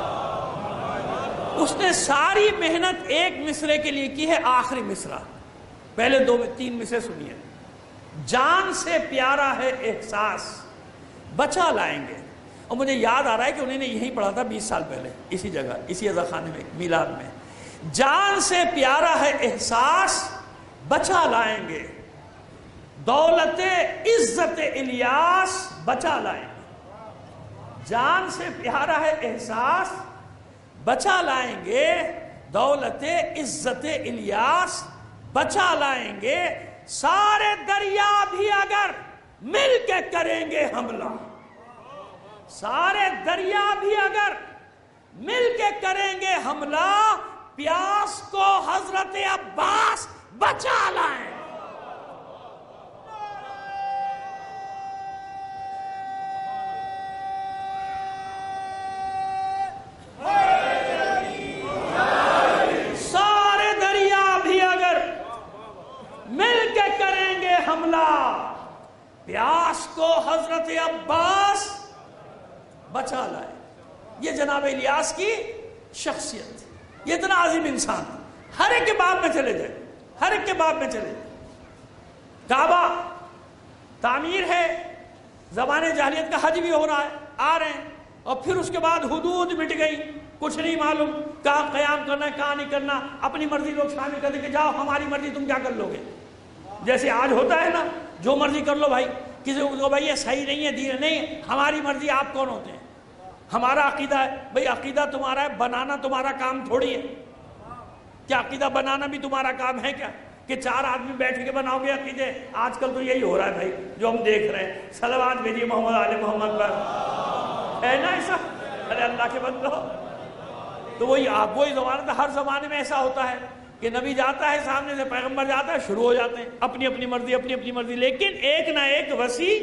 Speaker 2: اس نے ساری محنت ایک مصرے کے لیے کی ہے، آخری مصرع. پہلے دو تین مصرے سنیے. جان سے پیارا ہے احساس بچا لائیں گے. اور مجھے یاد آ رہا ہے کہ انہوں نے یہی پڑھا تھا 20 سال پہلے اسی جگہ، اسی عزا خانے میں میلاد میں. جان سے پیارا ہے احساس بچا لائیں گے، دولت عزت الیاس بچا لائیں گے. جان سے پیارا ہے احساس بچا لائیں گے، دولت عزت الیاس بچا لائیں گے. سارے دریا بھی اگر مل کے کریں گے حملہ، سارے دریا بھی اگر مل کے کریں گے حملہ، پیاس کو حضرت عباس بچا لائیں. سارے دریا بھی اگر مل کے کریں گے حملہ، پیاس کو حضرت عباس بچا لائے. یہ جناب الیاس کی شخصیت، یہ اتنا عظیم انسان. ہر ایک کے باب میں چلے جائیں، ہر ایک کے باب میں چلے جائیں. کعبہ تعمیر ہے، زمانے جاہلیت کا حج بھی ہو رہا ہے، آ رہے ہیں، اور پھر اس کے بعد حدود مٹ گئی، کچھ نہیں معلوم کہاں قیام کرنا ہے کہاں نہیں کرنا. اپنی مرضی لوگ شامل کر دیں کہ جاؤ ہماری مرضی، تم کیا کر لو گے. جیسے آج ہوتا ہے نا، جو مرضی کر لو بھائی. کسی کو بھائی یہ صحیح نہیں ہے، دین نہیں، ہماری مرضی. آپ کون ہوتے ہیں؟ ہمارا عقیدہ ہے. بھائی عقیدہ تمہارا ہے، بنانا تمہارا کام تھوڑی ہے. کیا عقیدہ بنانا بھی تمہارا کام ہے کیا کہ 4 آدمی بیٹھ کے بناؤ گے عقیدے؟ آج کل تو یہی ہو رہا ہے بھائی جو ہم دیکھ رہے ہیں. صلوات بھیجیے محمد آل محمد پر. ہے نا ایسا؟ ارے اللہ کے بندو، تو وہی آپ وہی زمانہ تھا. ہر زمانے میں ایسا ہوتا ہے کہ نبی جاتا ہے سامنے سے، پیغمبر جاتا ہے، شروع ہو جاتے ہیں اپنی اپنی مرضی اپنی اپنی مرضی. لیکن ایک نہ ایک وسیع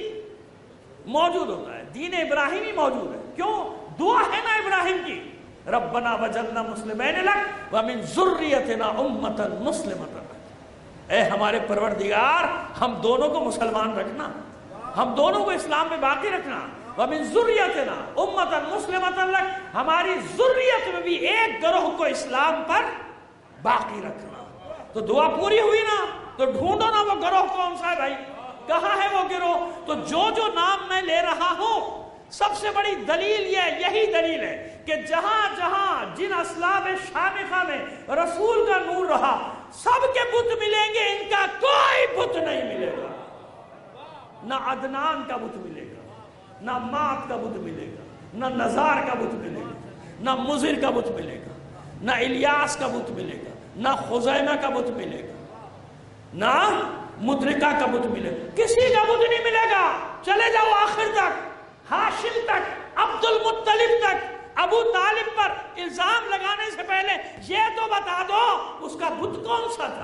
Speaker 2: موجود ہوتا ہے. دین ابراہیمی موجود ہے. کیوں؟ دعا ہے نا ابراہیم کی، ربنا وجعلنا مسلمین لک ومن ذریتنا امۃ مسلمۃ لک. اے ہمارے پروردگار، ہم دونوں کو مسلمان رکھنا، ہم دونوں کو اسلام میں باقی رکھنا. ومن ذریتنا امۃ مسلمۃ لک، ہماری ذریت میں بھی ایک گروہ کو اسلام پر باقی رکھنا. تو دعا پوری ہوئی نا، تو ڈھونڈو نا وہ گروہ کون سا ہے بھائی، کہاں ہے وہ گروہ. تو جو نام میں لے رہا ہوں، سب سے بڑی دلیل یہی دلیل ہے کہ جہاں جہاں جن اسلاب شامخہ میں رسول کا نور رہا، سب کے بت ملیں گے، ان کا کوئی بت نہیں ملے گا. نہ عدنان کا بت ملے گا، نہ مات کا بت ملے گا، نہ نزار کا بت ملے گا، نہ مضر کا بت ملے گا، نہ الیاس کا بت ملے گا، نہ خزیمہ کا بت ملے گا، نہ مدرکہ کا بت ملے گا. کسی کا بت نہیں ملے گا. چلے جاؤ آخر تک، ہاشم تک، عبد المطلب تک. ابو طالب پر الزام لگانے سے پہلے یہ تو بتا دو اس کا بت کون سا تھا،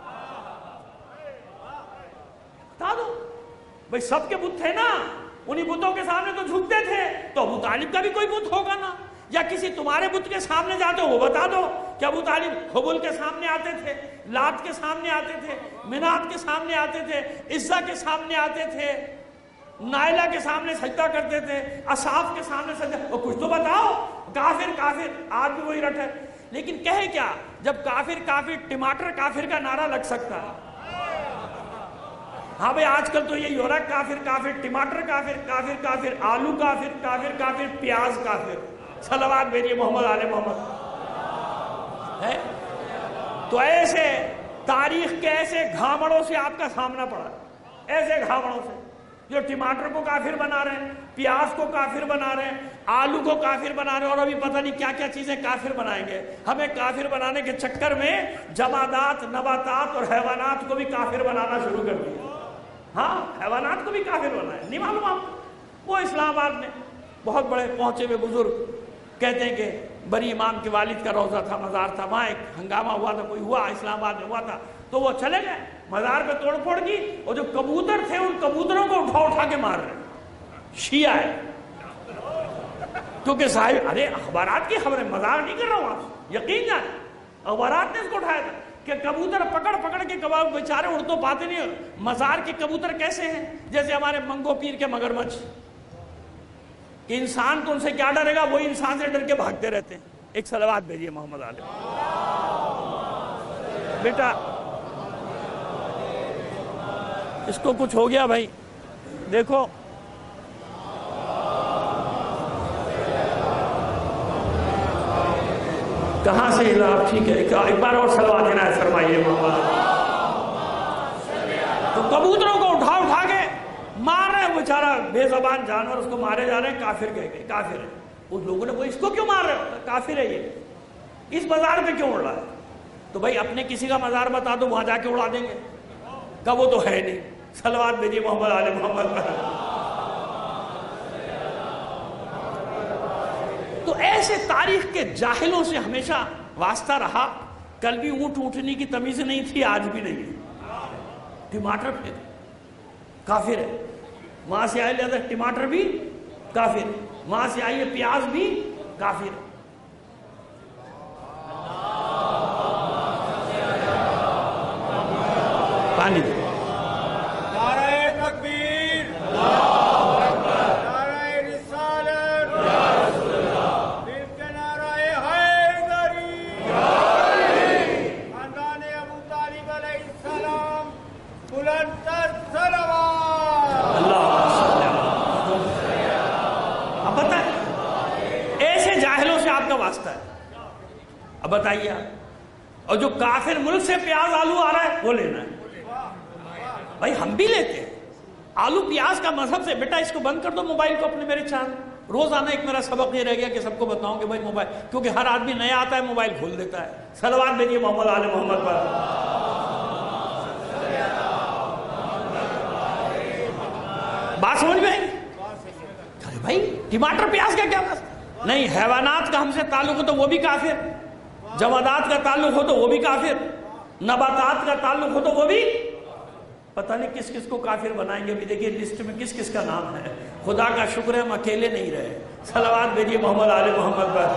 Speaker 2: بتا دو. بھئی سب کے بت تھے نا، انہی بتوں کے سامنے تو جھکتے تھے، تو ابو طالب کا بھی کوئی بت ہوگا نا. یا کسی تمہارے بت کے سامنے جاتے ہو وہ بتا دو کہ ابو طالب حبل کے سامنے آتے تھے، لات کے سامنے آتے تھے، منات کے سامنے آتے تھے، عزہ کے سامنے آتے تھے، نائلہ کے سامنے سجدہ کرتے تھے، اصحاب کے سامنے سجدہ. وہ کچھ تو بتاؤ. کافر کافر آج بھی وہی رٹ ہے. لیکن کہے کیا جب کافر کافر ٹماٹر کافر کا نعرہ لگ سکتا ہے. ہاں بھئی آج کل تو یہی ہو رہا ہے، کافر کافر ٹماٹر کافر، کافر کافر آلو کافر، کافر کافر پیاز کافر. صلوات بھیجیے محمد آل محمد. ہے تو ایسے تاریخ کے ایسے گھامڑوں سے آپ کا سامنا پڑا، ایسے گھامڑوں سے جو ٹماٹر کو کافر بنا رہے ہیں، پیاز کو کافر بنا رہے ہیں، آلو کو کافر بنا رہے ہیں، اور ابھی پتہ نہیں کیا کیا چیزیں کافر بنائیں گے. ہمیں کافر بنانے کے چکر میں جمادات، نباتات اور حیوانات کو بھی کافر بنانا شروع کر دیا. ہاں حیوانات کو بھی کافر بنایا. نہیں معلوم آپ وہ اسلام آباد میں بہت بڑے پہنچے ہوئے بزرگ کہتے ہیں کہ بری امام کے والد کا روضہ تھا، مزار تھا، وہاں ایک ہنگامہ ہوا تھا، کوئی ہوا اسلام آباد میں ہوا تھا، تو وہ چلے گئے، مزار پہ توڑ پھوڑ کی، اور جو کبوتر تھے ان کبوتروں کو اٹھا اٹھا کے مار رہے، شیعہ ہے، کیونکہ صاحب ارے اخبارات کی خبریں، مزاق نہیں کر رہا ہوں، آپ یقین جائیں، اخبارات نے اس کو اٹھایا تھا کہ کبوتر پکڑ پکڑ کے کباب بیچارے اڑ تو پاتے نہیں، مزار کے کبوتر کیسے ہیں؟ جیسے ہمارے منگو پیر کے مگرمچھ، کہ انسان تو ان سے کیا ڈرے گا، وہی انسان سے ڈر کے بھاگتے رہتے ہیں۔ ایک صلوات بھیجیے محمد علیہ بیٹا، اس کو کچھ ہو گیا بھائی، دیکھو کہاں سے ہلا، ٹھیک ہے ایک بار اور صلوات عنایت فرمائیے محمد۔ تو کبوتروں کو اٹھا اٹھا کے مار رہے ہیں، وہ بیچارہ بے زبان جانور اس کو مارے جا رہے ہیں، کافر کہہ گئے، کافر ہے۔ اس لوگوں نے وہ اس کو کیوں مار رہے ہو؟ کافر ہے یہ، اس مزار پہ کیوں اڑ رہا ہے؟ تو بھائی اپنے کسی کا مزار بتا دو، وہاں جا کے اڑا دیں گے، کب وہ تو ہے نہیں۔ صلوات بھیجیے محمد آل محمد پر۔ تو ایسے تاریخ کے جاہلوں سے ہمیشہ واسطہ رہا، کل بھی اونٹ اونٹنی کی تمیز نہیں تھی، آج بھی نہیں ہے۔ ٹماٹر پھر کافر ہے، وہاں سے آئے لہذا ٹماٹر بھی کافر ہے، وہاں سے آئیے پیاز بھی کافر ہے۔ پانی دے۔
Speaker 3: نعرہ تکبیر، نعرہ رسالت، پھر کے نعرہ حیدری، خاندان ابو طالب علیہ السلام، بلند تر صلوات۔
Speaker 2: اب بتائیں ایسے جاہلوں سے آپ کا واسطہ ہے، اب بتائیے آپ، اور جو کافر ملک سے پیاز آلو آ رہا ہے وہ لینا ہے، بھائی ہم بھی لیتے ہیں آلو پیاز کا مذہب سے۔ بیٹا اس کو بند کر دو موبائل کو اپنے، میرے چاند روزانہ ایک میرا سبق یہ رہ گیا کہ سب کو بتاؤں کہ بھائی موبائل، کیونکہ ہر آدمی نیا آتا ہے موبائل کھول دیتا ہے۔ صلوات بھیجیے محمد آل محمد پر۔ بات سمجھ میں آئی؟ ارے بھائی ٹماٹر پیاز کا کیا مسئلہ؟ نہیں، حیوانات کا ہم سے تعلق ہو تو وہ بھی کافر، جمادات کا تعلق ہو تو وہ بھی کافر، نباتات کا تعلق ہو تو وہ بھی، پتہ نہیں کس کس کو کافر بنائیں گے۔ ابھی دیکھیے لسٹ میں کس کس کا نام ہے، خدا کا شکر ہے ہم اکیلے نہیں رہے۔ صلوات بھیجیے محمد آل محمد پر۔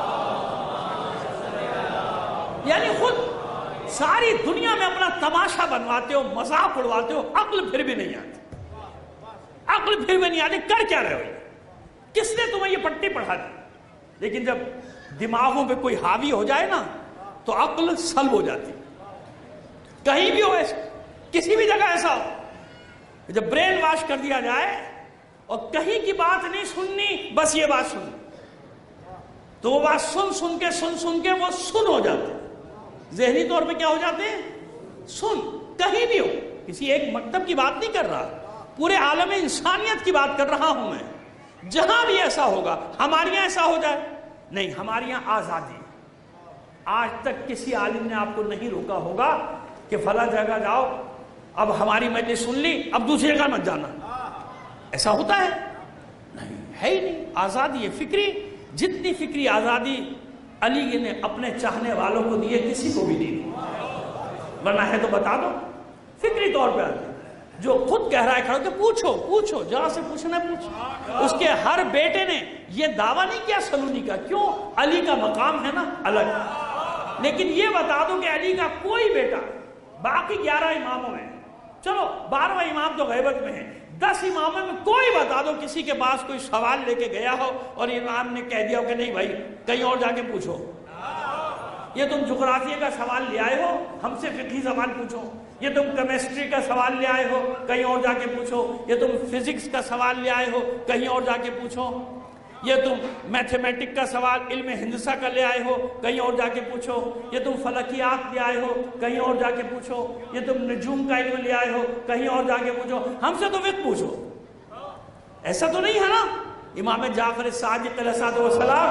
Speaker 2: یعنی خود ساری دنیا میں اپنا تماشا بنواتے ہو، مذاق اڑواتے ہو، عقل پھر بھی نہیں آتی، عقل پھر بھی نہیں آتی، کر کیا رہے ہو؟ کس نے تمہیں یہ پٹی پڑھا دی؟ لیکن جب دماغوں پہ کوئی حاوی ہو جائے نا تو عقل سلب ہو جاتی، کہیں بھی ہو ایسا، کسی بھی جگہ ایسا ہو، جب برین واش کر دیا جائے اور کہیں کی بات نہیں سننی، بس یہ بات سننی، تو وہ بات سن کے وہ سن ہو جاتے ہیں، ذہنی طور پہ کیا ہو جاتے ہیں؟ سن۔ کہیں بھی ہو، کسی ایک مکتب کی بات نہیں کر رہا، پورے عالم انسانیت کی بات کر رہا ہوں میں۔ جہاں بھی ایسا ہوگا، ہمارے یہاں ایسا ہو جائے نہیں، ہمارے یہاں آزادی، آج تک کسی عالم نے آپ کو نہیں روکا ہوگا کہ فلاں جگہ جاؤ، اب ہماری مجلس سن لی، اب دوسری جگہ مت جانا، ایسا ہوتا ہے؟ نہیں، ہے ہی نہیں۔ آزادی ہے فکری، جتنی فکری آزادی علی نے اپنے چاہنے والوں کو دی ہے کسی کو بھی نہیں دی، ورنہ ہے تو بتا دو، فکری طور پہ آتی جو خود کہہ رہا ہے کھڑا کہ پوچھو جہاں سے پوچھنا ہے پوچھو۔ اس کے ہر بیٹے نے یہ دعویٰ نہیں کیا سلونی کا، کیوں؟ علی کا مقام ہے نا الگ، لیکن یہ بتا دو کہ علی کا کوئی بیٹا باقی 11 اماموں میں، چلو 12واں امام تو غیبت میں ہے، 10 اماموں میں کوئی بتا دو کسی کے پاس کوئی سوال لے کے گیا ہو اور امام نے کہہ دیا ہو کہ نہیں بھائی کہیں اور جا کے پوچھو، یہ تم جغرافیہ کا سوال لے آئے ہو ہم سے فقہی سوال پوچھو، یہ تم کیمسٹری کا سوال لے آئے ہو کہیں اور جا کے پوچھو، یہ تم فزکس کا سوال لے آئے ہو کہیں اور جا کے پوچھو، یہ تم میتھمیٹک کا سوال علم ہندسہ کا لے آئے ہو کہیں اور جا کے پوچھو، یہ تم فلکیات لے آئے ہو کہیں اور جا کے پوچھو، یہ تم نجوم کا علم لے آئے ہو کہیں اور جا کے پوچھو، ہم سے تو فقہ پوچھو۔ ایسا تو نہیں ہے نا؟ امام جعفر صادق علیہ السلام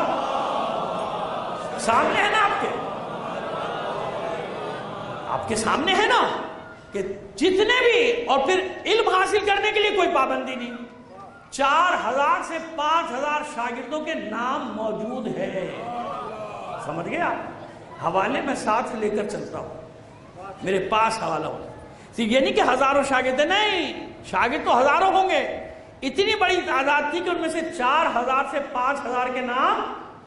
Speaker 2: سامنے ہے نا آپ کے سامنے ہے نا کہ جتنے بھی، اور پھر علم حاصل کرنے کے لیے کوئی پابندی نہیں، 4000 سے 5000 شاگردوں کے نام موجود ہیں. سمجھ گیا؟ حوالے میں ساتھ لے کر چلتا ہوں، میرے پاس حوالہ ہوتا. صرف یہ نہیں کہ ہزاروں شاگرد، نہیں، شاگرد تو ہزاروں ہوں گے. اتنی بڑی تعداد تھی کہ ان میں سے 4000 سے 5000 کے نام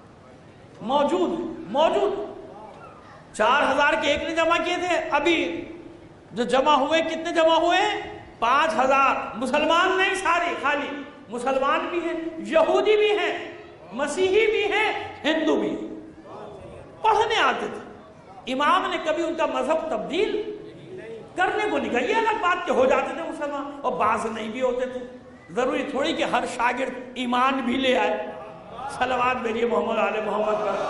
Speaker 2: موجود. 4000 کے ایک نے جمع کیے تھے. ابھی جو جمع ہوئے کتنے جمع ہوئے؟ 5000. مسلمان نہیں سارے، خالی مسلمان بھی ہیں، یہودی بھی ہیں، مسیحی بھی ہیں، ہندو بھی ہیں. پڑھنے آتے تھے. امام نے کبھی ان کا مذہب تبدیل کرنے کو نہیں کہا. یہ الگ بات کہ ہو جاتے تھے مسلمان اور بعض نہیں بھی ہوتے تھے. ضروری تھوڑی کہ ہر شاگرد ایمان بھی لے آئے. صلوات بھیجیے محمد آل محمد پر.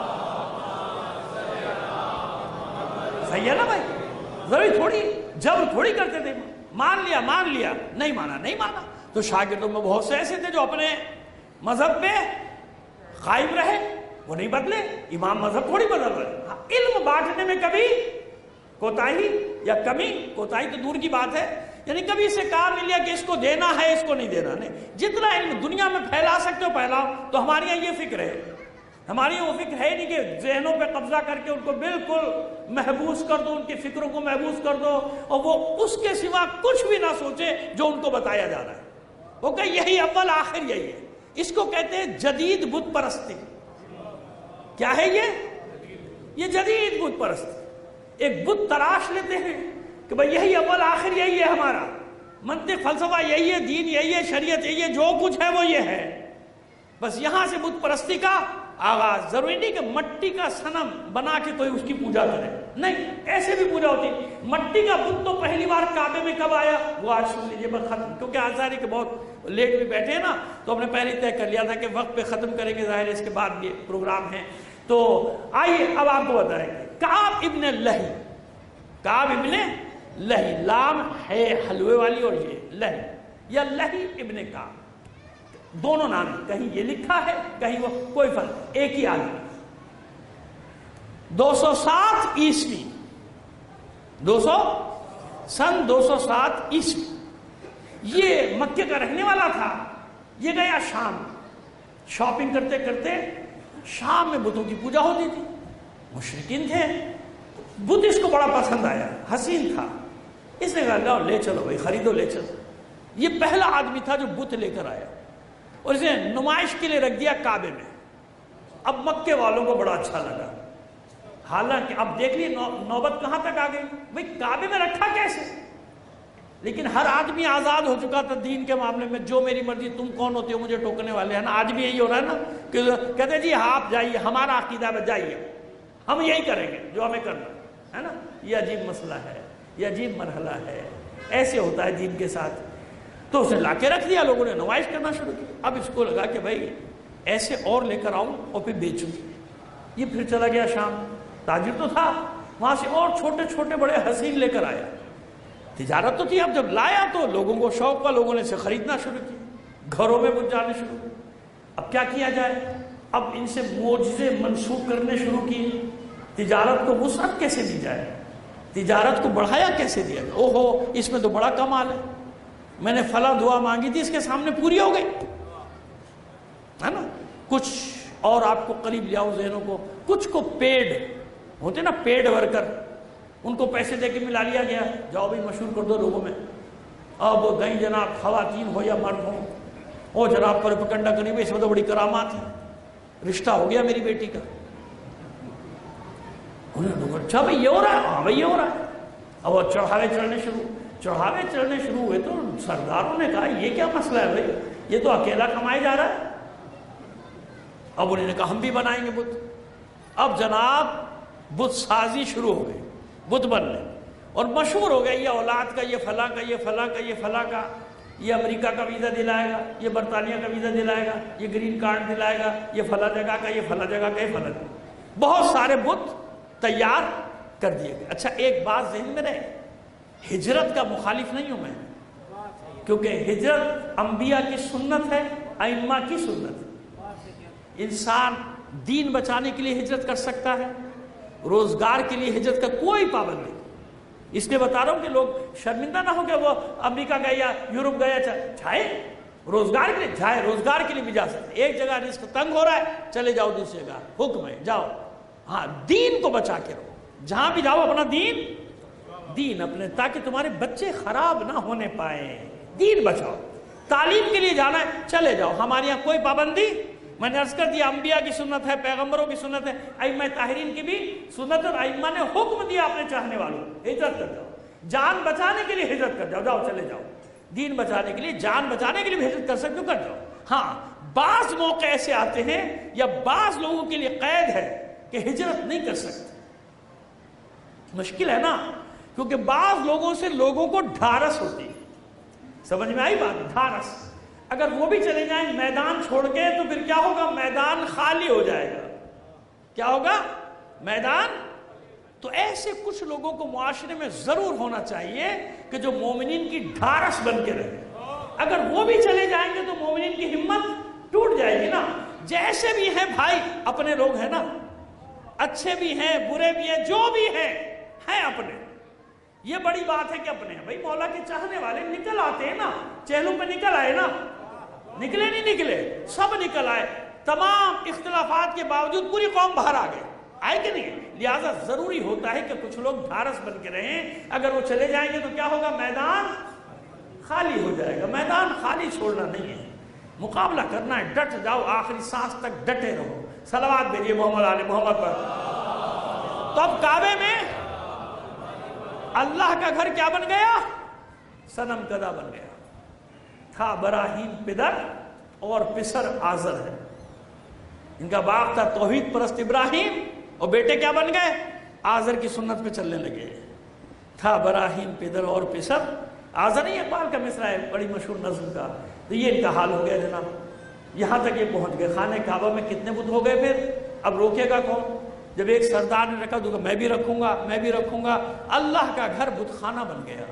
Speaker 2: صحیح ہے نا بھائی؟ ضروری تھوڑی جبر تھوڑی کرتے تھے. مان لیا نہیں مانا. تو شاگردوں میں بہت سے ایسے تھے جو اپنے مذہب پہ قائم رہے، وہ نہیں بدلے. امام مذہب تھوڑی بدل رہے. علم بانٹنے میں کبھی کوتاہی یا کمی، کوتاہی تو دور کی بات ہے، یعنی کبھی اسے کام نہیں لیا کہ اس کو دینا ہے اس کو نہیں دینا. نہیں، جتنا علم دنیا میں پھیلا سکتے ہو پھیلاؤ. تو ہمارے یہاں یہ فکر ہے، ہماری وہ فکر ہے نہیں کہ ذہنوں پہ قبضہ کر کے ان کو بالکل محبوس کر دو، ان کی فکروں کو محبوس کر دو اور وہ اس کے سوا کچھ بھی نہ سوچے جو ان کو بتایا جا رہا ہے. وہ کہ یہی اول آخر یہی ہے. اس کو کہتے ہیں جدید بت پرستی. کیا ہے یہ جدید بت پرستی. ایک بت تراش لیتے ہیں کہ بھئی یہی اول آخر یہی ہے، ہمارا منطق فلسفہ یہی ہے، دین یہی ہے، شریعت یہی ہے، جو کچھ ہے وہ یہ ہے. بس یہاں سے بت پرستی کا آغاز. ضروری نہیں کہ مٹی کا صنم بنا کے کوئی اس کی پوجا کرے، نہیں، ایسے بھی پوجا ہوتی. مٹی کا بت تو پہلی بار کعبے میں کب آیا وہ آج سن لیجیے بس ختم. کیونکہ آج ظاہر ہے کہ بہت لیٹ بھی بیٹھے ہیں نا، تو ہم نے پہلے طے کر لیا تھا کہ وقت پہ ختم کریں گے. ظاہر ہے اس کے بعد بھی پروگرام ہے. تو آئیے اب آپ کو بتائیں گے. کعب ابن لہی، لام ہے حلوے والی اور یہ لہی یا لہی ابن کعب، دونوں نام ہیں. کہیں یہ لکھا ہے کہیں وہ، کوئی فرق، ایک ہی آدمی. 207 عیسوی، سن 207 عیسوی. یہ مکے کا رہنے والا تھا. یہ گیا شام. شاپنگ کرتے کرتے شام میں بتوں کی پوجا ہوتی تھی. مشرکین تھے. بت اس کو بڑا پسند آیا، حسین تھا. اس نے کہا لاؤ لے چلو بھائی، خریدو لے چلو. یہ پہلا آدمی تھا جو بت لے کر آیا اور اسے نمائش کے لیے رکھ دیا کعبے میں. اب مکے والوں کو بڑا اچھا لگا. حالانکہ اب دیکھ لیے نوبت کہاں تک آ گئی. بھائی کعبے میں رکھا کیسے؟ لیکن ہر آدمی آزاد ہو چکا تھا دین کے معاملے میں. جو میری مرضی، تم کون ہوتے ہو مجھے ٹوکنے والے ہیں نا. آج بھی یہی ہو رہا ہے نا کہ کہتے جی آپ جائیے، ہمارا عقیدہ ہے جائیے، ہم یہی کریں گے جو ہمیں کرنا ہے نا. یہ عجیب مسئلہ ہے، یہ عجیب مرحلہ ہے. ایسے ہوتا ہے دین کے ساتھ. تو اسے لا کے رکھ دیا. لوگوں نے نمائش کرنا شروع کی. اب اس کو لگا کہ بھائی ایسے اور لے کر آؤں اور پھر بیچوں. یہ پھر چلا گیا شام. تاجر تو تھا، وہاں سے اور چھوٹے چھوٹے بڑے حسین لے کر آیا. تجارت تو تھی. اب جب لایا تو لوگوں کو شوق کا، لوگوں نے اسے خریدنا شروع کیا. گھروں میں بت جانے شروع کیا. اب کیا کیا جائے؟ اب ان سے معجزے منسوخ کرنے شروع کیے. تجارت کو وسعت کیسے دی جائے، تجارت کو بڑھایا کیسے دیا جائے. اوہو اس میں تو بڑا کمال ہے. میں نے فلاں دعا مانگی تھی، اس کے سامنے پوری ہو گئی ہے نا. کچھ اور آپ کو قریب لے آؤ ذہنوں کو. کچھ کو پیڈ ہوتے نا، پیڈ ورکر، ان کو پیسے دے کے ملا لیا گیا. جاؤ بھی مشہور کر دو لوگوں میں. اب وہ گئی جناب، خواتین ہو یا مرد ہو، او جناب پر پکنڈا کریں گے، اس میں تو بڑی کرامات ہے، رشتہ ہو گیا میری بیٹی کا. اچھا بھائی یہ ہو رہا ہے، ہاں بھائی یہ ہو رہا ہے. اب وہ چڑھاوے چڑھنے شروع ہوئے. تو سرداروں نے کہا یہ کیا مسئلہ ہے بھائی، یہ تو اکیلا کمائے جا رہا ہے. اب انہوں نے کہا ہم بھی بنائیں گے بت. اب جناب بت سازی شروع ہو گئی، بت بننے، اور مشہور ہو گیا یہ اولاد کا، یہ فلاں کا، یہ فلاں کا، یہ فلاں کا. یہ امریکہ کا ویزا دلائے گا، یہ برطانیہ کا ویزا دلائے گا، یہ گرین کارڈ دلائے گا، یہ فلاں جگہ کا، یہ فلاں جگہ کا، یہ فلاں جگہ. بہت سارے بت تیار کر دیے گئے. اچھا ایک بات ذہن میں رہے، ہجرت کا مخالف نہیں ہوں میں، کیونکہ ہجرت انبیاء کی سنت ہے، ائمہ کی سنت ہے. انسان دین بچانے کے لیے ہجرت کر سکتا ہے، روزگار کے لیے ہجرت کا کوئی پابند نہیں. اس لیے بتا رہا ہوں کہ لوگ شرمندہ نہ ہو کہ وہ امریکہ گئے یا یورپ گیا. چاہے روزگار کے لیے جائے، روزگار کے لیے بھی جا سکتے، ایک جگہ رزق تنگ ہو رہا ہے چلے جاؤ دوسری جگہ، حکم ہے جاؤ۔ ہاں دین کو بچا کے رہو، جہاں بھی جاؤ اپنا دین اپنے، تاکہ تمہارے بچے خراب نہ ہونے پائیں، دین بچاؤ۔ تعلیم کے لیے جانا ہے چلے جاؤ، ہمارے یہاں کوئی پابندی، میں نے عرض کر دیا انبیاء کی سنت ہے، پیغمبروں کی سنت ہے، ائمہ طاہرین کی بھی سنت، اور ائمہ نے حکم دیا اپنے چاہنے والوں ہجرت کر جاؤ، جان بچانے کے لیے ہجرت کر جاؤ، جاؤ چلے جاؤ، دین بچانے کے لیے، جان بچانے کے لیے بھی ہجرت کر سکتے ہو کر جاؤ۔ ہاں بعض موقع ایسے آتے ہیں یا بعض لوگوں کے لیے قید ہے کہ ہجرت نہیں کر سکتے، مشکل ہے نا، کیونکہ بعض لوگوں سے لوگوں کو ڈھارس ہوتی ہے، سمجھ میں آئی بات؟ ڈھارس، اگر وہ بھی چلے جائیں میدان چھوڑ کے تو پھر کیا ہوگا؟ میدان خالی ہو جائے گا، کیا ہوگا؟ میدان۔ تو ایسے کچھ لوگوں کو معاشرے میں ضرور ہونا چاہیے کہ جو مومنین کی ڈھارس بن کے رہے، اگر وہ بھی چلے جائیں گے تو مومنین کی ہمت ٹوٹ جائے گی نا۔ جیسے بھی ہیں بھائی اپنے لوگ ہیں نا، اچھے بھی ہیں برے بھی ہیں، جو بھی ہیں اپنے، یہ بڑی بات ہے کہ اپنے ہیں۔ بھائی مولا کے چاہنے والے نکل آتے ہیں نا، چہلوں پہ نکل آئے نا، نکلے نہیں نکلے، سب نکل آئے، تمام اختلافات کے باوجود پوری قوم باہر آ گئے، آئے کہ نہیں؟ لہذا ضروری ہوتا ہے کہ کچھ لوگ ڈھارس بن کے رہیں، اگر وہ چلے جائیں گے تو کیا ہوگا؟ میدان خالی ہو جائے گا۔ میدان خالی چھوڑنا نہیں ہے، مقابلہ کرنا ہے، ڈٹ جاؤ، آخری سانس تک ڈٹے رہو۔ صلوات بھیجیے محمد آل محمد پر۔ تو اب کعبے میں اللہ کا گھر کیا بن گیا؟ صنم کدہ بن گیا تھا۔ ابراہیم پدر اور پسر آزر ہے، ان کا باپ تھا توحید پرست ابراہیم، اور بیٹے کیا بن گئے؟ آزر کی سنت پہ چلنے لگے۔ تھا ابراہیم پدر اور پسر آزر، نہیں اقبال کا مصرع ہے بڑی مشہور نظم کا، تو یہ ان کا حال ہو گیا جناب، یہاں تک یہ پہنچ گئے۔ خانہ کعبہ میں کتنے بت ہو گئے پھر؟ اب روکے گا کون؟ جب ایک سردار نے رکھا تو میں بھی رکھوں گا، میں بھی رکھوں گا، اللہ کا گھر بت خانہ بن گیا۔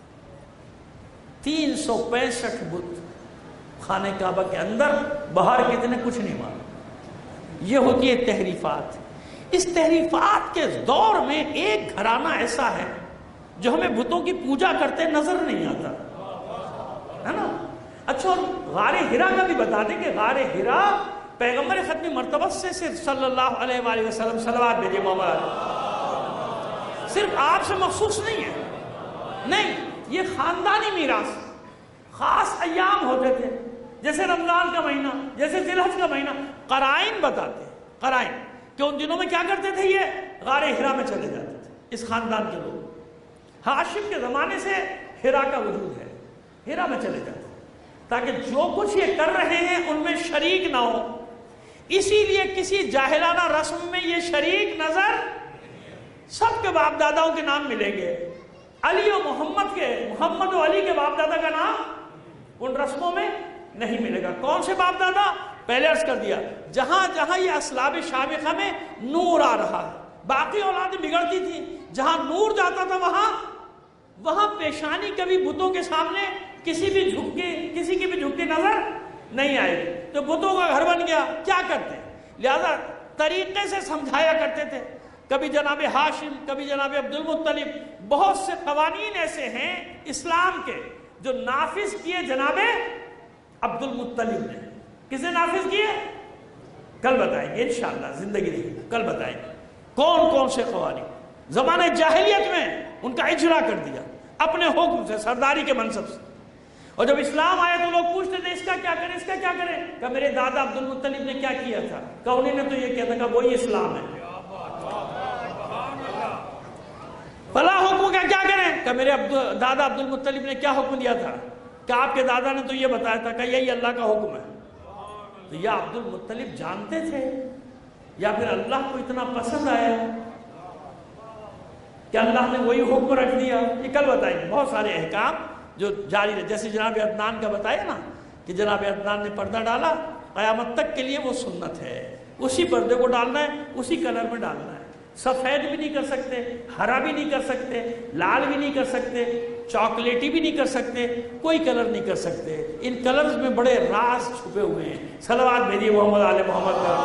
Speaker 2: 365 بت خانہ کعبہ کے اندر، باہر کتنے کچھ نہیں معلوم۔ یہ ہوتی ہے تحریفات۔ اس تحریفات کے دور میں ایک گھرانہ ایسا ہے جو ہمیں بتوں کی پوجا کرتے نظر نہیں آتا ہے نا۔ اچھا غار حرا کا بھی بتا دیں کہ غار حرا پیغمبر ختمی مرتبہ سے صرف صلی اللہ علیہ وآلہ وسلم، صلوات بھیجیے محمد، صرف آپ سے مخصوص نہیں ہے، نہیں، یہ خاندانی میراث، خاص ایام ہوتے تھے جیسے رمضان کا مہینہ، جیسے ذی الحج کا مہینہ، قرائن بتاتے ہیں، قرائن کہ ان دنوں میں کیا کرتے تھے، یہ غار حرا میں چلے جاتے تھے اس خاندان کے لوگ۔ ہاشم کے زمانے سے حرا کا وجود ہے، حرا میں چلے جاتے تاکہ جو کچھ یہ کر رہے ہیں ان میں شریک نہ ہو، اسی لیے کسی جاہلانہ رسم میں یہ شریک نظر، سب کے باپ داداؤں کے نام ملیں گے، علی و محمد کے، محمد و علی کے باپ دادا کا نام ان رسموں میں نہیں ملے گا۔ کون سے باپ دادا؟ پہلے عرض کر دیا، جہاں جہاں یہ اسلاب شامخہ میں نور آ رہا ہے، باقی اولادیں بگڑتی تھی، جہاں نور جاتا تھا وہاں پیشانی کبھی بتوں کے سامنے کسی کی بھی جھکتی نظر نہیں آئے گی، تو بتوں کا گھر بن گیا۔ کیا کرتے؟ لہذا طریقے سے سمجھایا کرتے تھے، کبھی جناب ہاشم، کبھی جناب عبد المطلب، بہت سے قوانین ایسے ہیں اسلام کے جو نافذ کیے جناب عبد المطلب نے۔ کسے نافذ کیے؟ کل بتائیں گے انشاءاللہ، زندگی نہیں کل بتائیں گے کون کون سے قوانین زمانے جاہلیت میں ان کا اجرا کر دیا اپنے حکم سے، سرداری کے منصب سے۔ اور جب اسلام آیا تو لوگ پوچھتے تھے اس کا کیا کریں، اس کا کیا کریں؟ کہ میرے دادا عبد المطلب نے کیا کیا تھا، کہ انہیں نے تو یہ کیا تھا، کہ وہی اسلام ہے۔ فلاں حکم کا کیا کریں، کہ میرے دادا عبد المطلب نے کیا حکم دیا تھا، کہ آپ کے دادا نے تو یہ بتایا تھا کہ یہی اللہ کا حکم ہے۔ تو یا عبد المطلب جانتے تھے یا پھر اللہ کو اتنا پسند آیا کہ اللہ نے وہی حکم رکھ دیا۔ یہ کل بتائیں گے، بہت سارے احکام جو جاری رہے، جیسے جناب عدنان کا بتایا نا کہ جناب عدنان نے پردہ ڈالا، قیامت تک کے لیے وہ سنت ہے، اسی پردے کو ڈالنا ہے، اسی کلر میں ڈالنا ہے، سفید بھی نہیں کر سکتے، ہرا بھی نہیں کر سکتے، لال بھی نہیں کر سکتے، چاکلیٹی بھی نہیں کر سکتے، کوئی کلر نہیں کر سکتے۔ ان کلرز میں بڑے راز چھپے ہوئے ہیں۔ صلوات بھیجیے محمد آل محمد کا۔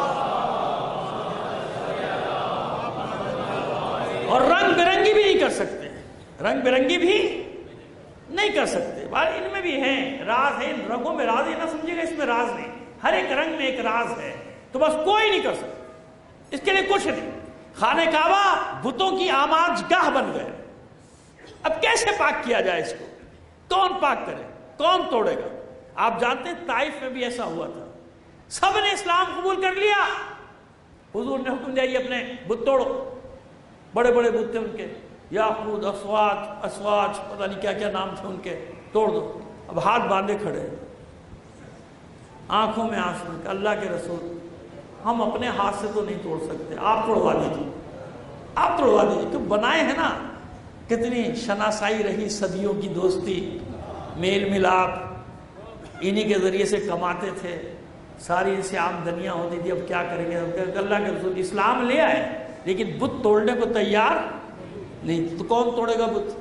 Speaker 2: اور رنگ برنگی بھی نہیں کر سکتے، رنگ برنگی بھی نہیں کر سکتے، بار ان میں بھی ہیں راز ہیں، ان رنگوں میں راز ہے، نہ سمجھے گا اس میں راز نہیں، ہر ایک رنگ میں ایک راز ہے، تو بس کوئی نہیں کر سکتا، اس کے لیے کچھ نہیں۔ خانہ کعبہ بتوں کی آماج گاہ بن گئے، اب کیسے پاک کیا جائے اس کو؟ کون پاک کرے؟ کون توڑے گا؟ آپ جانتے ہیں طائف میں بھی ایسا ہوا تھا، سب نے اسلام قبول کر لیا، حضور نے حکم دیا یہ اپنے بت توڑو، بڑے بڑے بت تھے ان کے، یاقوت، اسواج پتہ نہیں کیا کیا نام تھے ان کے، توڑ دو۔ اب ہاتھ باندھے کھڑے، آنکھوں میں آنسو کہ اللہ کے رسول ہم اپنے ہاتھ سے تو نہیں توڑ سکتے، آپ توڑوا دیجیے، آپ توڑوا دیجیے، کیوں بنائے ہیں نا، کتنی شناسائی رہی، صدیوں کی دوستی، میل ملاپ، انہی کے ذریعے سے کماتے تھے، ساری ان سے آمدنیاں ہوتی تھی، اب کیا کریں گے؟ اللہ کے رسول اسلام لے آئے لیکن بت توڑنے کو تیار نہیں، تو کون توڑے گا بت؟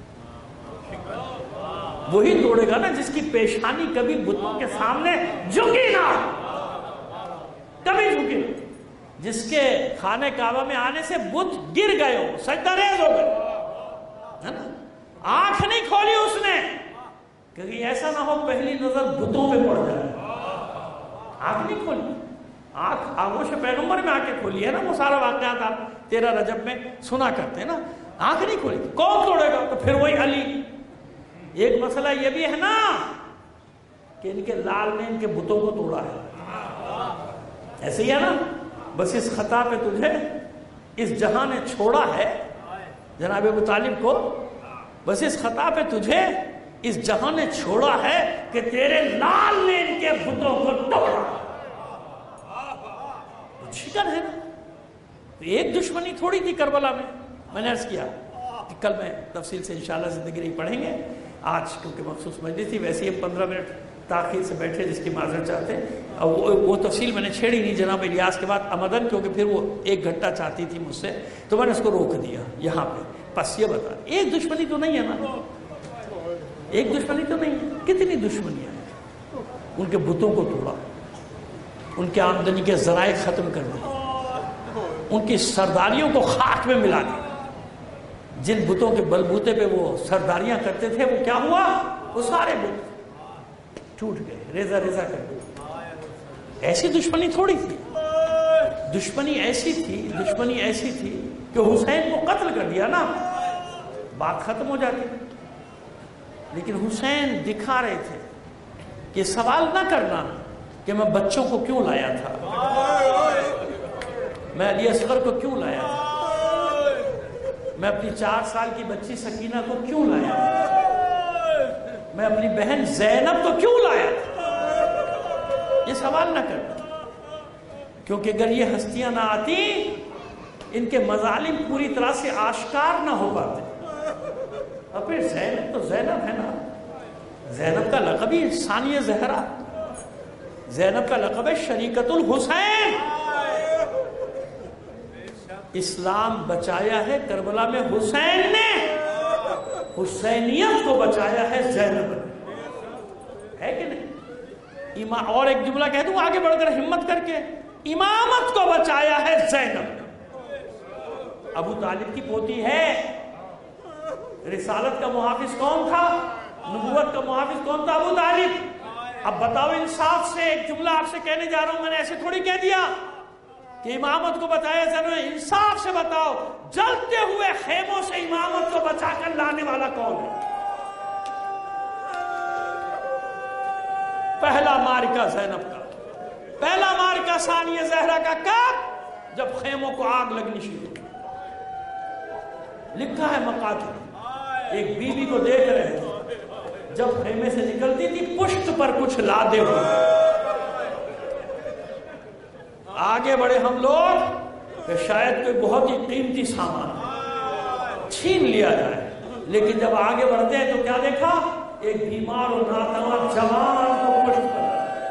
Speaker 2: وہی توڑے گا نا جس کی پیشانی کبھی بتوں کے سامنے جھکی نہ، کبھی جھکی نہ، جس کے خانہ کعبہ میں آنے سے بت گر گئے ہو، سجدہ ریز ہو گئے، ہے نا؟ آنکھ نہیں کھولی اس نے، کیونکہ ایسا نہ ہو پہلی نظر بتوں پہ پڑ جائے، آنکھ نہیں کھولی، آنکھ آغوش پیغمبر میں آ کے کھولی ہے نا، وہ سارا واقعات آپ 13 رجب میں سنا کرتے ہیں نا، آنکھ نہیں کھولی، کون توڑے گا؟ تو پھر وہی علی۔ ایک مسئلہ یہ بھی ہے نا کہ ان کے لال نے ان کے بتوں کو توڑا ہے، ایسے ہی ہے نا، بس اس خطا پہ تجھے اس جہاں نے چھوڑا ہے، جناب ابو طالب کو، بس اس خطا پہ تجھے اس جہاں نے چھوڑا ہے کہ تیرے لال نے ان کے بتوں کو توڑا۔ شکر ہے نا، تو ایک دشمنی تھوڑی تھی کربلا میں نے عرض کیا کہ کل میں تفصیل سے انشاءاللہ زندگی نہیں پڑھیں گے، آج کیونکہ مخصوص مجلس تھی، ویسے ہی 15 منٹ تاخیر سے بیٹھے جس کی معذرت چاہتے ہیں، اور وہ تفصیل میں نے چھیڑی نہیں جناب الیاس کے بعد امدن، کیونکہ پھر وہ 1 گھنٹہ چاہتی تھی مجھ سے، تو میں نے اس کو روک دیا یہاں پہ۔ بس یہ بتا، ایک دشمنی تو نہیں ہے نا، ایک دشمنی تو نہیں ہے، کتنی دشمنیاں ہیں؟ ان کے بتوں کو توڑا، ان کے آمدنی کے ذرائع ختم کر دیے، ان کی سرداریوں کو خاک میں ملا دیا، جن بتوں کے بلبوتے پہ وہ سرداریاں کرتے تھے، وہ کیا ہوا؟ وہ سارے بت ٹوٹ گئے، ریزہ ریزہ کر گئے۔ ایسی دشمنی تھوڑی تھی، دشمنی ایسی تھی کہ حسین کو قتل کر دیا نا، بات ختم ہو جاتی، لیکن حسین دکھا رہے تھے کہ سوال نہ کرنا کہ میں بچوں کو کیوں لایا تھا، میں علی اصغر کو کیوں لایا تھا، میں اپنی 4 سال کی بچی سکینہ کو کیوں لایا تھا، میں اپنی بہن زینب کو کیوں لایا تھا، یہ سوال نہ کرنا، کیونکہ اگر یہ ہستیاں نہ آتی ان کے مظالم پوری طرح سے آشکار نہ ہو پاتے۔ اور پھر زینب تو زینب ہے نا، زینب کا لقب ہی ثانیہ زہرا، زینب کا لقب ہے شریکت الحسین۔ اسلام بچایا ہے کربلا میں حسین نے، حسینیت کو بچایا ہے زینب نے، ہے کہ نہیں؟ اور ایک جملہ کہہ دوں آگے بڑھ کر ہمت کر کے، امامت کو بچایا ہے زینب نے۔ ابو طالب کی پوتی ہے، رسالت کا محافظ کون تھا؟ نبوت کا محافظ کون تھا؟ ابو طالب۔ اب بتاؤ انصاف سے، ایک جملہ آپ سے کہنے جا رہا ہوں، میں نے ایسے تھوڑی کہہ دیا کہ امامت کو بتایا زینب، انصاف سے بتاؤ جلتے ہوئے خیموں سے امامت کو بچا کر لانے والا کون ہے؟ پہلا معرکہ زینب کا، پہلا معرکہ ثانیہ زہرا کا کب؟ جب خیموں کو آگ لگنی شروع ہوئی۔ لکھا ہے مقاتل، ایک بیوی کو دیکھ رہے تھے، جب خیمے سے نکلتی تھی پشت پر کچھ لادے ہوئے، آگے بڑھے ہم لوگ کہ شاید کوئی بہت ہی قیمتی سامان چھین لیا جائے، لیکن جب آگے بڑھتے ہیں تو کیا دیکھا؟ ایک بیمار اور ناتواں جوان کو پشت پر۔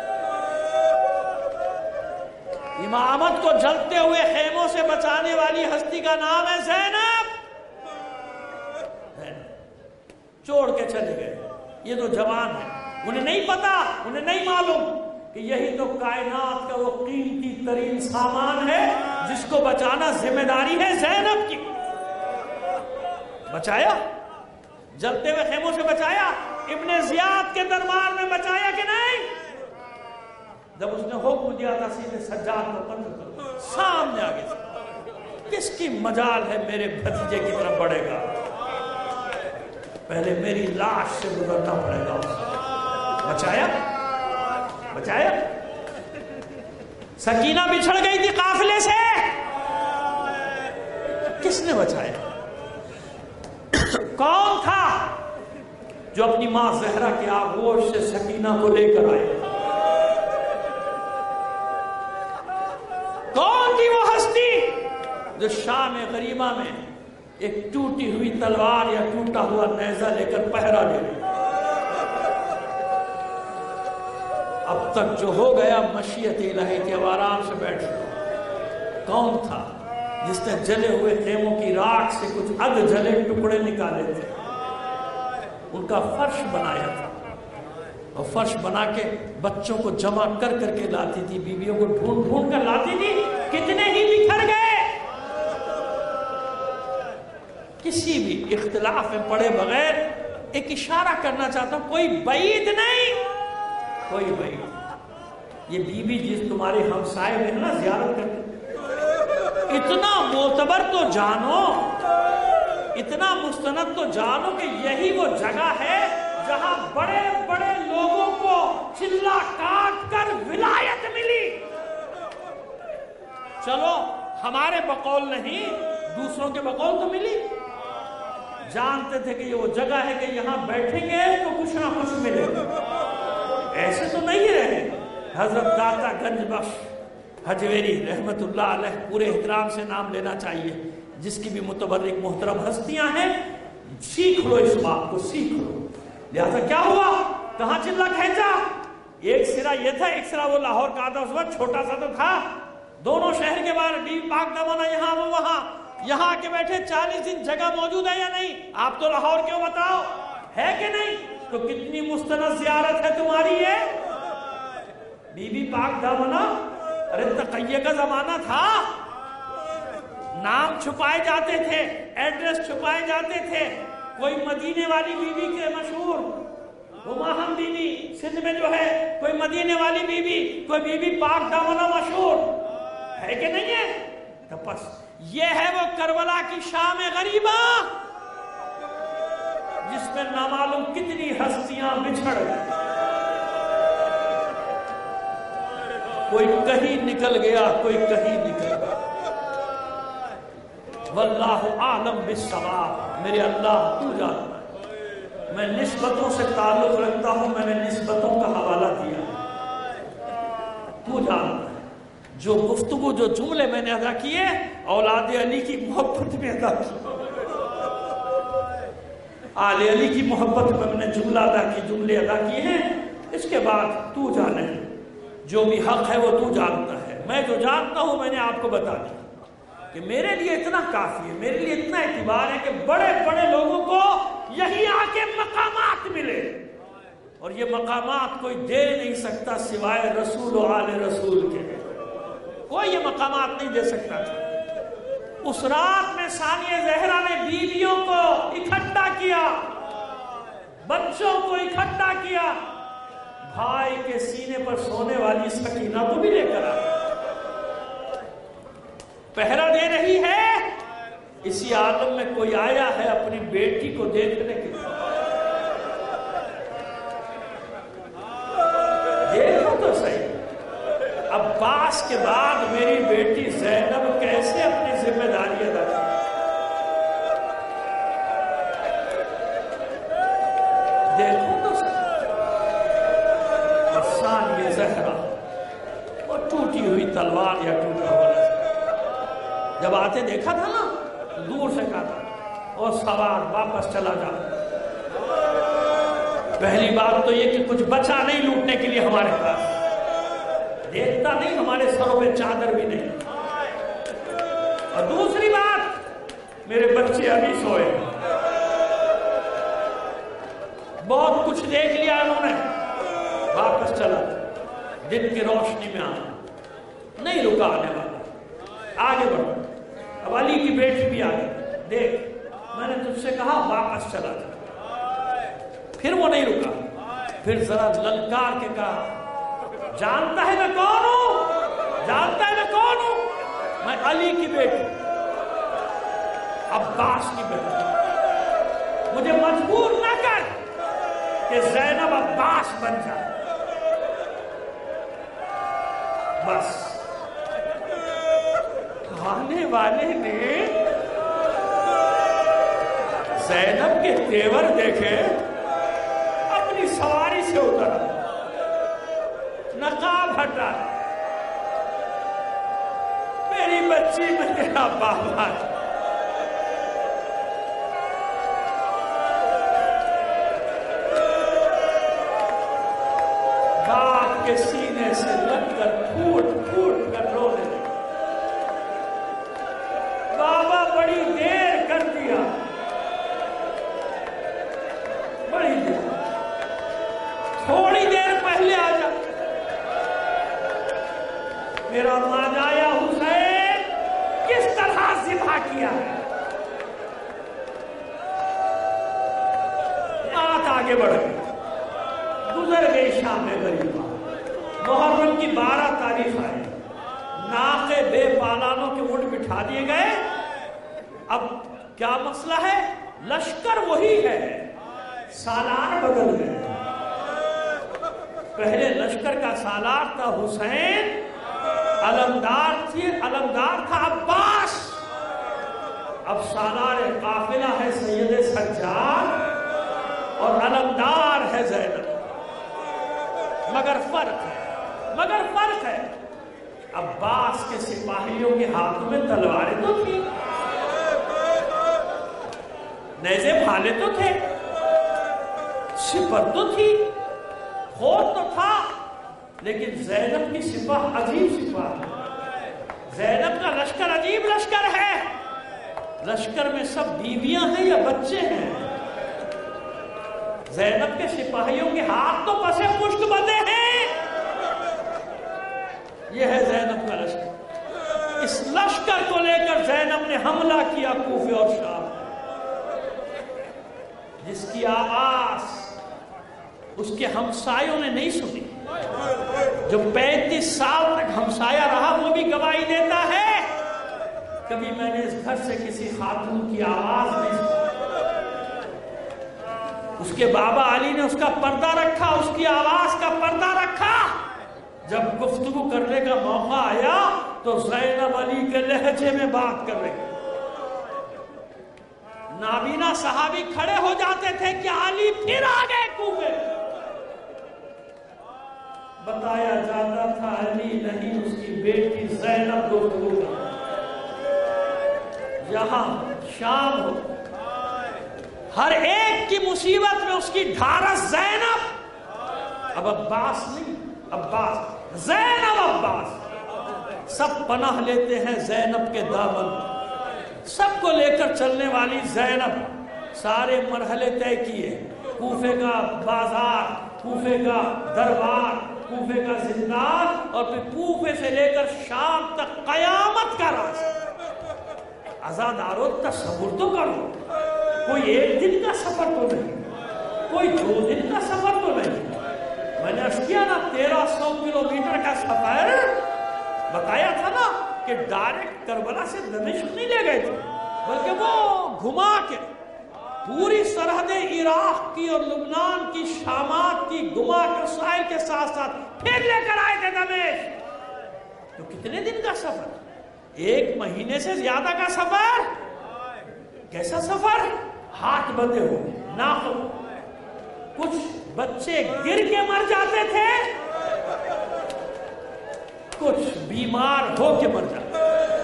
Speaker 2: امامت کو جلتے ہوئے خیموں سے بچانے والی ہستی کا نام ہے زینب۔ چھوڑ کے چلے گئے، یہ تو جوان ہے، انہیں نہیں پتا، انہیں نہیں معلوم کہ یہی تو کائنات کا وہ قیمتی ترین سامان ہے جس کو بچانا ذمہ داری ہے زینب کی۔ بچایا، جلتے ہوئے خیموں سے بچایا؟ ابن زیاد کے دربار میں بچایا کہ نہیں؟ جب اس نے حکم دیا تھا سیدھے سجاد کو قتل کرو، سامنے آگے سے کس کی مجال ہے میرے بھتیجے کی طرف بڑھے گا؟ پہلے میری لاش سے گزرنا پڑے گا۔ بچایا بچایا۔ سکینہ بچھڑ گئی تھی قافلے سے، کس نے بچایا؟ کون تھا جو اپنی ماں زہرا کے آغوش سے سکینہ کو لے کر آئے؟ کون تھی وہ ہستی جو شام غریبہ میں ایک ٹوٹی ہوئی تلوار یا ٹوٹا ہوا نیزہ لے کر پہرا دے رہی؟ اب تک جو ہو گیا مشیت الہی تھی، اب آرام سے بیٹھ جاؤ۔ کون تھا جس نے جلے ہوئے خیموں کی راکھ سے کچھ اد جلے ٹکڑے نکالے تھے؟ ان کا فرش بنایا تھا، اور فرش بنا کے بچوں کو جمع کر کر کے لاتی تھی، بیویوں کو ڈھونڈ ڈھونڈ کر لاتی تھی، کتنے ہی بکھر گئے۔ کسی بھی اختلاف میں پڑے بغیر ایک اشارہ کرنا چاہتا ہوں، کوئی بعید نہیں، کوئی بعید۔ یہ بیوی جس تمہارے ہمسائے میں نا زیارت کرتے، اتنا معتبر تو جانو، اتنا مستند تو جانو کہ یہی وہ جگہ ہے جہاں بڑے بڑے لوگوں کو چلا کاٹ کر ولایت ملی۔ چلو ہمارے بقول نہیں، دوسروں کے بقول تو ملی۔ جانتے تھے کہ یہ وہ جگہ ہے کہ یہاں بیٹھیں گے تو کچھ نہ کچھ ملے گا۔ ایسے تو نہیں رہے۔ حضرت داتا گنج بخش حجویری رحمت اللہ علیہ، پورے احترام سے نام لینا چاہیے، جس کی بھی متبرک محترم ہستیاں ہیں، سیکھ لو اس بات کو، سیکھ لو۔ لہذا کیا ہوا؟ کہاں چلا کھینچا؟ ایک سرا یہ تھا، ایک سرا وہ لاہور کا تھا، اس وقت چھوٹا سا تو تھا، دونوں شہر کے باہر بیوی پاک دامنہ یہاں وہ وہاں، یہاں آ کے بیٹھے 40 دن جگہ موجود ہے یا نہیں؟ آپ تو لاہور کیوں بتاؤ، ہے کہ نہیں؟ تو کتنی مستند زیارت ہے تمہاری یہ بی بی پاک دامنہ۔ ارے تقیہ کا زمانہ تھا، نام چھپائے جاتے تھے، ایڈریس چھپائے جاتے تھے۔ کوئی مدینے والی بی بی کے مشہور ہماہم بی بی سندھ میں جو ہے، کوئی مدینے والی بی بی، کوئی بی بی پاک دامنہ مشہور ہے کہ نہیں ہے؟ تو بس یہ ہے وہ کربلا کی شام غریبہ جس میں نامعلوم کتنی ہستیاں بچھڑ گئی، کوئی کہیں نکل گیا، کوئی کہیں نکل گیا۔ واللہ اعلم بالصواب۔ میرے اللہ تو جانتا ہے، میں نسبتوں سے تعلق رکھتا ہوں، میں نے نسبتوں کا حوالہ دیا، تو جانتا ہے۔ جو گفتگو، جو جملے میں نے ادا کیے، اولاد علی کی محبت میں ادا کی، آل علی کی محبت میں میں نے جملہ ادا کی، جملے ادا کیے ہیں۔ اس کے بعد تو جانے، جو بھی حق ہے وہ تو جانتا ہے، میں جو جانتا ہوں میں نے آپ کو بتا دیا کہ میرے لیے اتنا کافی ہے، میرے لیے اتنا اعتبار ہے کہ بڑے بڑے لوگوں کو یہی آ کے مقامات ملے، اور یہ مقامات کوئی دے نہیں سکتا سوائے رسول و آل رسول کے، کوئی یہ مقامات نہیں دے سکتا تھا۔ اس رات میں ثانیہ زہرا نے بیویوں کو اکٹھا کیا، بچوں کو اکٹھا کیا، بھائی کے سینے پر سونے والی سکینہ کو بھی لے کر آئی، پہرا دے رہی ہے۔ اسی عالم میں کوئی آیا ہے اپنی بیٹی کو دیکھنے کے لیے، دیکھو تو صحیح، عباس کے بعد میری بیٹی زینب کیسے اپنی ذمہ داری ادا کرے؟ دیکھو تو صحیح، اور ثانیہ زہرا وہ ٹوٹی ہوئی تلوار یا ٹوٹا ہوا نظر، جب آتے دیکھا تھا نا، دور سے کہا تھا اور سوار واپس چلا جا۔ پہلی بات تو یہ کہ کچھ بچا نہیں لوٹنے کے لیے ہمارے پاس، دیکھتا نہیں، ہمارے سروں پہ چادر بھی نہیں، اور دوسری بات میرے بچے ابھی سوئے، بہت کچھ دیکھ لیا انہوں نے، واپس چلا، دن کی روشنی میں آنا، نہیں رکا آنے والا، آگے بڑھو۔ اب علی کی بیٹی بھی آ گئی، دیکھ میں نے تجھ سے کہا واپس چلا جا، پھر وہ نہیں رکا، پھر ذرا للکار کے کہا جانتا ہے میں کون ہوں؟ جانتا ہے میں کون ہوں؟ میں علی کی بیٹی، عباس کی بیٹی، مجھے مجبور نہ کر کہ زینب عباس بن جائے۔ بس آنے والے نے زینب کے تیور دیکھے، اپنی سواری سے اترا، نقاب ہٹا، میری بچی میں تیرا بابا ہے۔ باپ کے سینے سے لگ کر پھوٹ پھوٹ کر رونے لگے، بابا بڑی دیر کر دیا، بڑی دیر، تھوڑی دیر پہلے آ جا، میرا ماجایا حسین کس طرح ذبح کیا ہے۔ بات آگے بڑھ گئی، گزر گئی شام غریبہ، محرم کی 12 تاریخ آئی، ناقے بے پالانوں کے اونٹ بٹھا دیے گئے۔ اب کیا مسئلہ ہے؟ لشکر وہی ہے، سالار بدل گئے۔ پہلے لشکر کا سالار تھا حسین، علمدار تھا عباس، اب سالار قافلہ ہے سید سجاد اور علمدار ہے زینب۔ مگر فرق ہے، عباس کے سپاہیوں کے ہاتھوں میں تلواریں تو تھی، نیزے بھالے تو تھے، سپر تو تھی، خود تو تھا، لیکن زینب کی سپاہ عجیب سپاہ ہے۔ زینب کا لشکر عجیب لشکر ہے، لشکر میں سب بیویاں ہیں یا بچے ہیں۔ زینب کے سپاہیوں کے ہاتھ تو پسے پشت بندے ہیں۔ یہ ہے زینب کا لشکر۔ اس لشکر کو لے کر زینب نے حملہ کیا کوفے اور شام، جس کی آواز اس کے ہمسایوں نے نہیں سنی۔ جو 35 سال تک ہمسایہ رہا وہ بھی گواہی دیتا ہے، کبھی میں نے اس گھر سے کسی خاتون کی آواز نہیں سنی۔ اس کے بابا علی نے اس کا پردہ رکھا، اس کی آواز کا پردہ رکھا۔ جب گفتگو کرنے کا موقع آیا تو زینب علی کے لہجے میں بات کر رہی، نابینا صحابی کھڑے ہو جاتے تھے کہ علی پھر آ گئے کوفے۔ بتایا جاتا تھا علی نہیں، اس کی بیٹی زینب گفتگو کر، یہاں شام ہو، ہر ایک کی مصیبت میں اس کی ڈھارس زینب۔ اب عباس نہیں، عباس، زینب عباس، سب پناہ لیتے ہیں زینب کے دامن، سب کو لے کر چلنے والی زینب۔ سارے مرحلے طے کیے، کوفے کا بازار، کوفے کا دربار، کوفے کا زندان، اور پھر کوفے سے لے کر شام تک قیامت کا راستہ۔ عزادارو تصور تو کرو، کوئی ایک دن کا سفر تو نہیں، کوئی 2 دن کا سفر تو نہیں۔ میں نے عرض کیا نا 1300 کلومیٹر کا سفر، بتایا تھا نا کہ ڈائریکٹ کربلا سے دمشق نہیں لے گئے تھے، بلکہ وہ گھما کے پوری سرحد عراق کی اور لبنان کی، شامات کی گھما کر ساحل کے ساتھ ساتھ پھر لے کر آئے تھے دمشق۔ تو کتنے دن کا سفر؟ 1 مہینے سے زیادہ کا سفر۔ کیسا سفر؟ ہاتھ بندھے ہو، ناخن، کچھ بچے گر کے مر جاتے تھے، کچھ بیمار ہو کے مر جاتے۔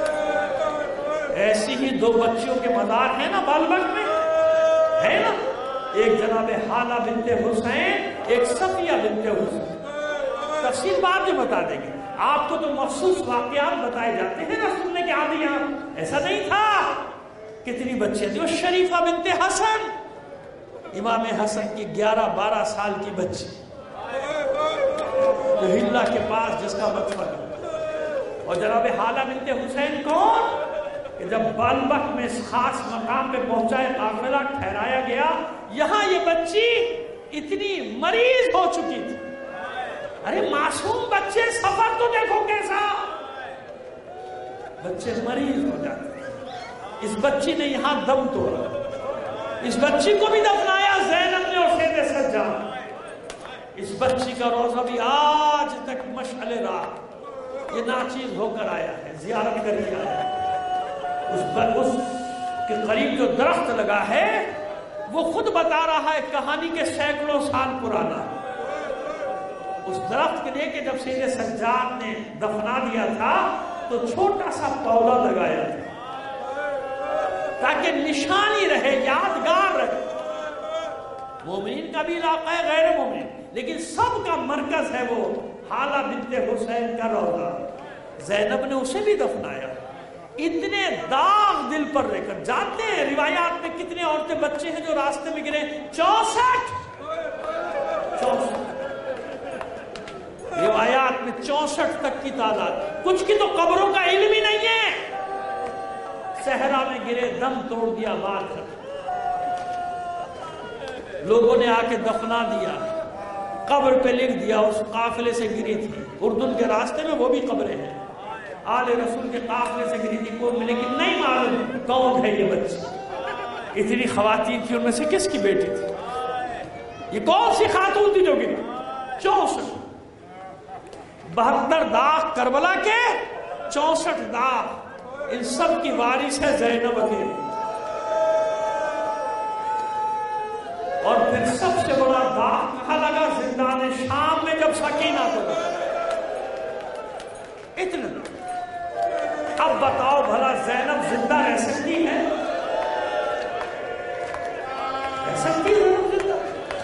Speaker 2: ایسی ہی 2 بچیوں کے مزار ہیں نا بالبک میں، ہے نا، ایک جناب حالہ بنت حسین، ایک صفیہ بنت حسین۔ تفصیل بعد میں بتا دیں گے، آپ کو تو مخصوص واقعات بتائے جاتے ہیں نا سننے کے عادی آپ، ایسا نہیں تھا۔ کتنی بچیاں تھی؟ وہ شریفہ بنت حسن، امام حسن کی 11-12 سال کی بچی، جو ہلا کے پاس جس کا مدفن۔ اور جناب حالہ بنت حسین کون؟ کہ جب بالبک میں اس خاص مقام پہ پہنچائے، قافلہ ٹھہرایا گیا، یہاں یہ بچی اتنی مریض ہو چکی تھی. ارے معصوم بچے سفر تو دیکھو کیسا، بچے مریض ہو جاتے. اس بچی نے یہاں دم توڑا. اس بچی کو بھی دفنایا زینب نے اور سید سجاد. اس بچی کا روزہ بھی آج تک مشعل راہ یہ ناچیز ہو کر آیا ہے، زیارت کر کے آیا ہے. اس کے قریب جو درخت لگا ہے وہ خود بتا رہا ہے کہانی کے سینکڑوں سال پرانا. اس درخت کے لیے کہ جب سید سجاد نے دفنا دیا تھا تو چھوٹا سا پودا لگایا تھا تاکہ نشانی رہے، یادگار رہے. مومنین کا بھی علاقہ ہے، غیر مومن، لیکن سب کا مرکز ہے وہ حالہ بنت حسین کا روضہ. زینب نے اسے بھی دفنایا. اتنے داغ دل پر رہ کر. جانتے ہیں روایات میں کتنے عورتیں بچے ہیں جو راستے میں گرے؟ 64 روایات میں 64 تک کی تعداد. کچھ کی تو قبروں کا علم ہی نہیں ہے. صحرا میں گرے، دم توڑ دیا، مار کر لوگوں نے آ کے دفنا دیا. قبر پہ لکھ دیا اس قافلے سے گری تھی. اردن کے راستے میں وہ بھی قبریں ہیں. آل رسول کے قافلے سے گری تھی کوئی، لیکن نہیں معلوم کون ہے یہ بچی. اتنی خواتین تھی، ان میں سے کس کی بیٹی تھی؟ یہ کون سی خاتون تھی جو گری؟ 64. 72 داغ کربلا کے، 64 داغ. ان سب کی وارث ہے زینب اکیلی. اور پھر سب سے بڑا داغ کہاں لگا؟ زندان شام میں جب سکینہ کو لگا. اتنا. اب بتاؤ بھلا زینب زندہ رہ سکتی ہے؟ رہ سکتی ہے زندہ؟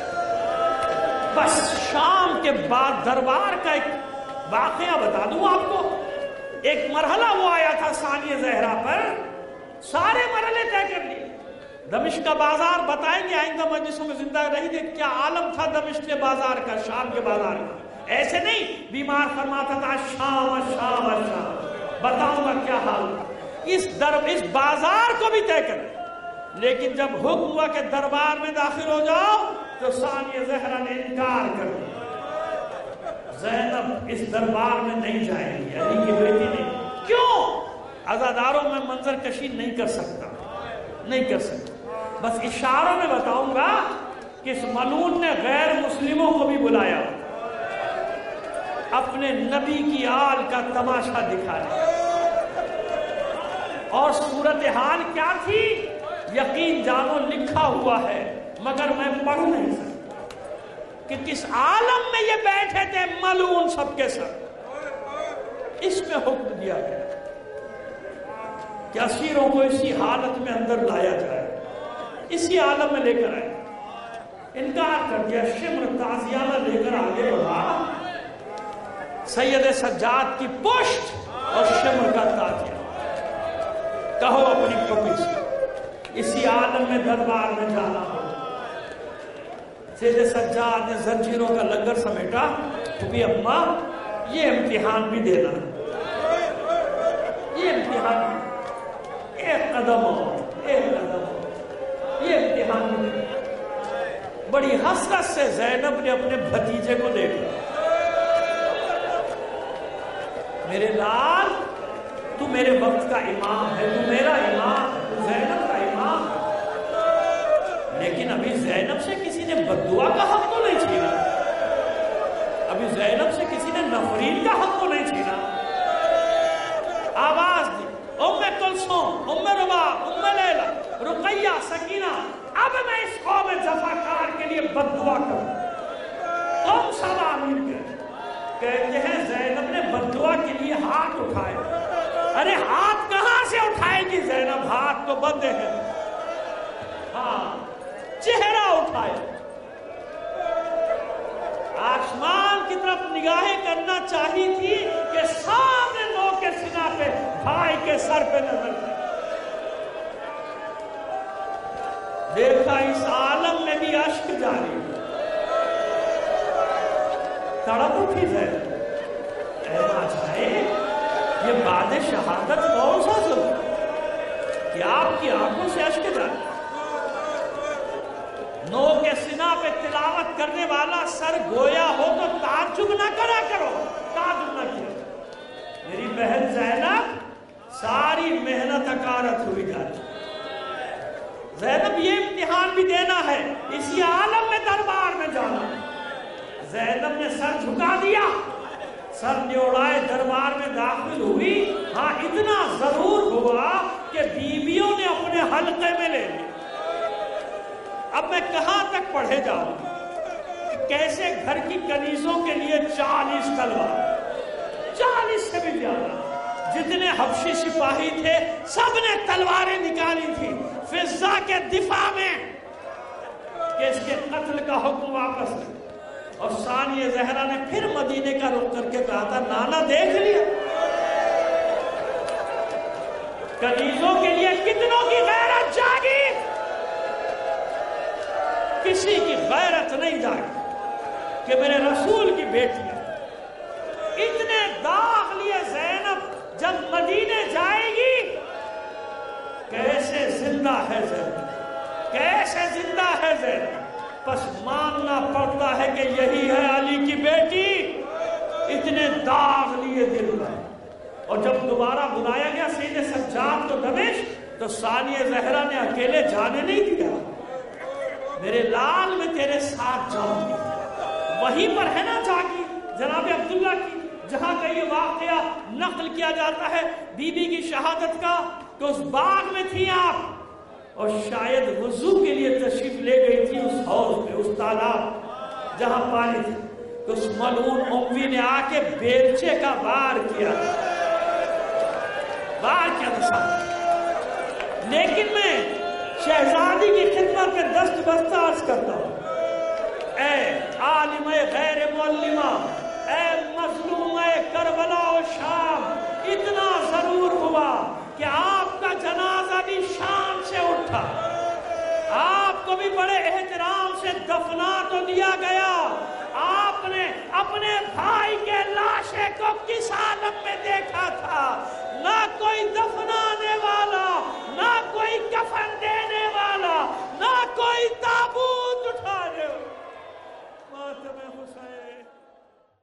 Speaker 2: بس شام کے بعد دربار کا ایک واقعہ بتا دوں آپ کو. ایک مرحلہ وہ آیا تھا ثانیہ زہرا پر، سارے مرحلے طے کر لیے. دمشق کا بازار بتائیں گے آئندہ مجلسوں میں زندہ رہی تھی. کیا عالم تھا دمشق کے بازار کا، شام کے بازار کا. ایسے نہیں بیمار فرماتا تھا شام شام شام. بتاؤں گا کیا حال. اس بازار کو بھی طے کر. لیکن جب حکم ہوا کہ دربار میں داخل ہو جاؤ تو ثانیہ زہرا نے انکار کر دیا. زینب اس دربار میں نہیں جائے گی، علی کی بیٹی نہیں. کیوں؟ عزاداروں میں منظر کشی نہیں کر سکتا، نہیں کر سکتا. بس اشاروں میں بتاؤں گا کہ اس ملعون نے غیر مسلموں کو بھی بلایا اپنے نبی کی آل کا تماشا دکھانے. اور صورتحال کیا تھی؟ یقین جانو لکھا ہوا ہے مگر میں پڑھ نہیں سکتا کہ کس عالم میں یہ بیٹھے تھے ملعون سب کے سب. اس میں حکم دیا گیا کہ اسیروں کو اسی حالت میں اندر لایا جائے، اسی عالم میں لے کر آئے. انکار کر دیا. شمر تازیانہ لے کر آگے بڑھا. سید سجاد کی پشت اور شمر کا تازیہ. کہو اپنی پپی سے اسی عالم میں دربار میں جانا ہو. سید سجاد نے زنجیروں کا لنگر سمیٹا. بھی اماں یہ امتحان بھی دینا، یہ امتحان بھی. ایک قدم ہو، ایک قدم ہو، یہ امتحان بھی دینا. بڑی حسرت سے زینب نے اپنے بھتیجے کو دیکھا. میرے لال تو میرے وقت کا امام ہے، تو میرا امام ہے، تو زینب کا امام ہے. لیکن ابھی زینب سے کسی نے بددعا کا حق تو نہیں چھینا. ابھی زینب سے کسی نے نفرین کا حق تو نہیں چھینا. آواز دی ام کلثوم، ام ربا، ام لیلا، رقیہ، سکینہ، اب میں اس قوم جفاکار کے لیے بددعا کروں. تم سب آمین کہتے ہیں. زینب نے بددعا کے لیے ہاتھ اٹھائے. ارے ہاتھ کہاں سے اٹھائے گی زینب؟ ہاتھ تو بندے ہیں. ہاں چہرہ اٹھائے. آسمان کی طرف نگاہیں کرنا چاہی تھی کہ سامنے نو کے سینہ پہ بھائی کے سر پہ نظر تھی. دیکھا اس عالم میں بھی اشک جاری. تڑپ اٹھی ہے. اے بادشاہ یہ بعد شہادت کون سا ظلم کہ آپ کی آنکھوں سے اشک جاری. نو کے سینہ پہ تلاوت بات کرنے والا سر گویا ہو تو تعجب نہ کرا کرو، تعجب نہ کیا۔ میری بہن زینب ساری محنت اکارت ہوئی جاتی۔ زینب یہ امتحان بھی دینا ہے، اسی عالم میں دربار میں جانا۔ زینب نے سر جھکا دیا، سر نیوڑائے دربار میں داخل ہوئی۔ ہاں اتنا ضرور ہوا کہ بیویوں نے اپنے حلقے میں لے لی۔ اب میں کہاں تک پڑھے جاؤں کہ کیسے گھر کی کنیزوں کے لیے 40 تلوار، 40 سے بھی زیادہ، جتنے حبشی سپاہی تھے سب نے تلواریں نکالی تھی فضہ کے دفاع میں کہ اس کے قتل کا حکم واپس لے۔ اور ثانیہ زہرا نے پھر مدینے کا رخ کر کے کہا تھا نانا دیکھ لیا، کنیزوں کے لیے کتنوں کی غیرت جاگی، کسی کی غیرت نہیں جاگی کہ میرے رسول کی بیٹی ہے۔ اتنے داغ لیے زینب جب مدینے جائے گی، کیسے زندہ ہے زینب، کیسے زندہ ہے زینب، بس ماننا پڑتا ہے کہ یہی ہے علی کی بیٹی۔ اتنے داغ لیے دل میں۔ اور جب دوبارہ بلایا گیا سید سجاد کو دمشق، تو ثانیہ زہرا نے اکیلے جانے نہیں دیا، میرے لال میں تیرے ساتھ جاؤں گی۔ وہیں پر ہے نا جاگی جناب عبداللہ کی، جہاں کا یہ واقعہ نقل کیا جاتا ہے بی بی کی شہادت کا، تو اس باغ میں تھی آپ، اور شاید وضو کے لیے تشریف لے گئی تھی اس حوض میں، اس تالاب جہاں پانی تھی، تو اس ملعون اموی نے آ کے بیلچے کا وار کیا تھا۔ لیکن میں شہزادی کی خدمت میں دست بستہ عرض کرتا ہوں، اے عالم غیر معلمہ، اے مظلوم کربلا و شام، اتنا ضرور ہوا کہ آپ کا جنازہ بھی شام سے اٹھا، آپ کو بھی بڑے احترام سے دفنا تو دیا گیا، آپ نے اپنے بھائی کے لاشے کو کس عالم میں دیکھا تھا؟ نہ کوئی دفنانے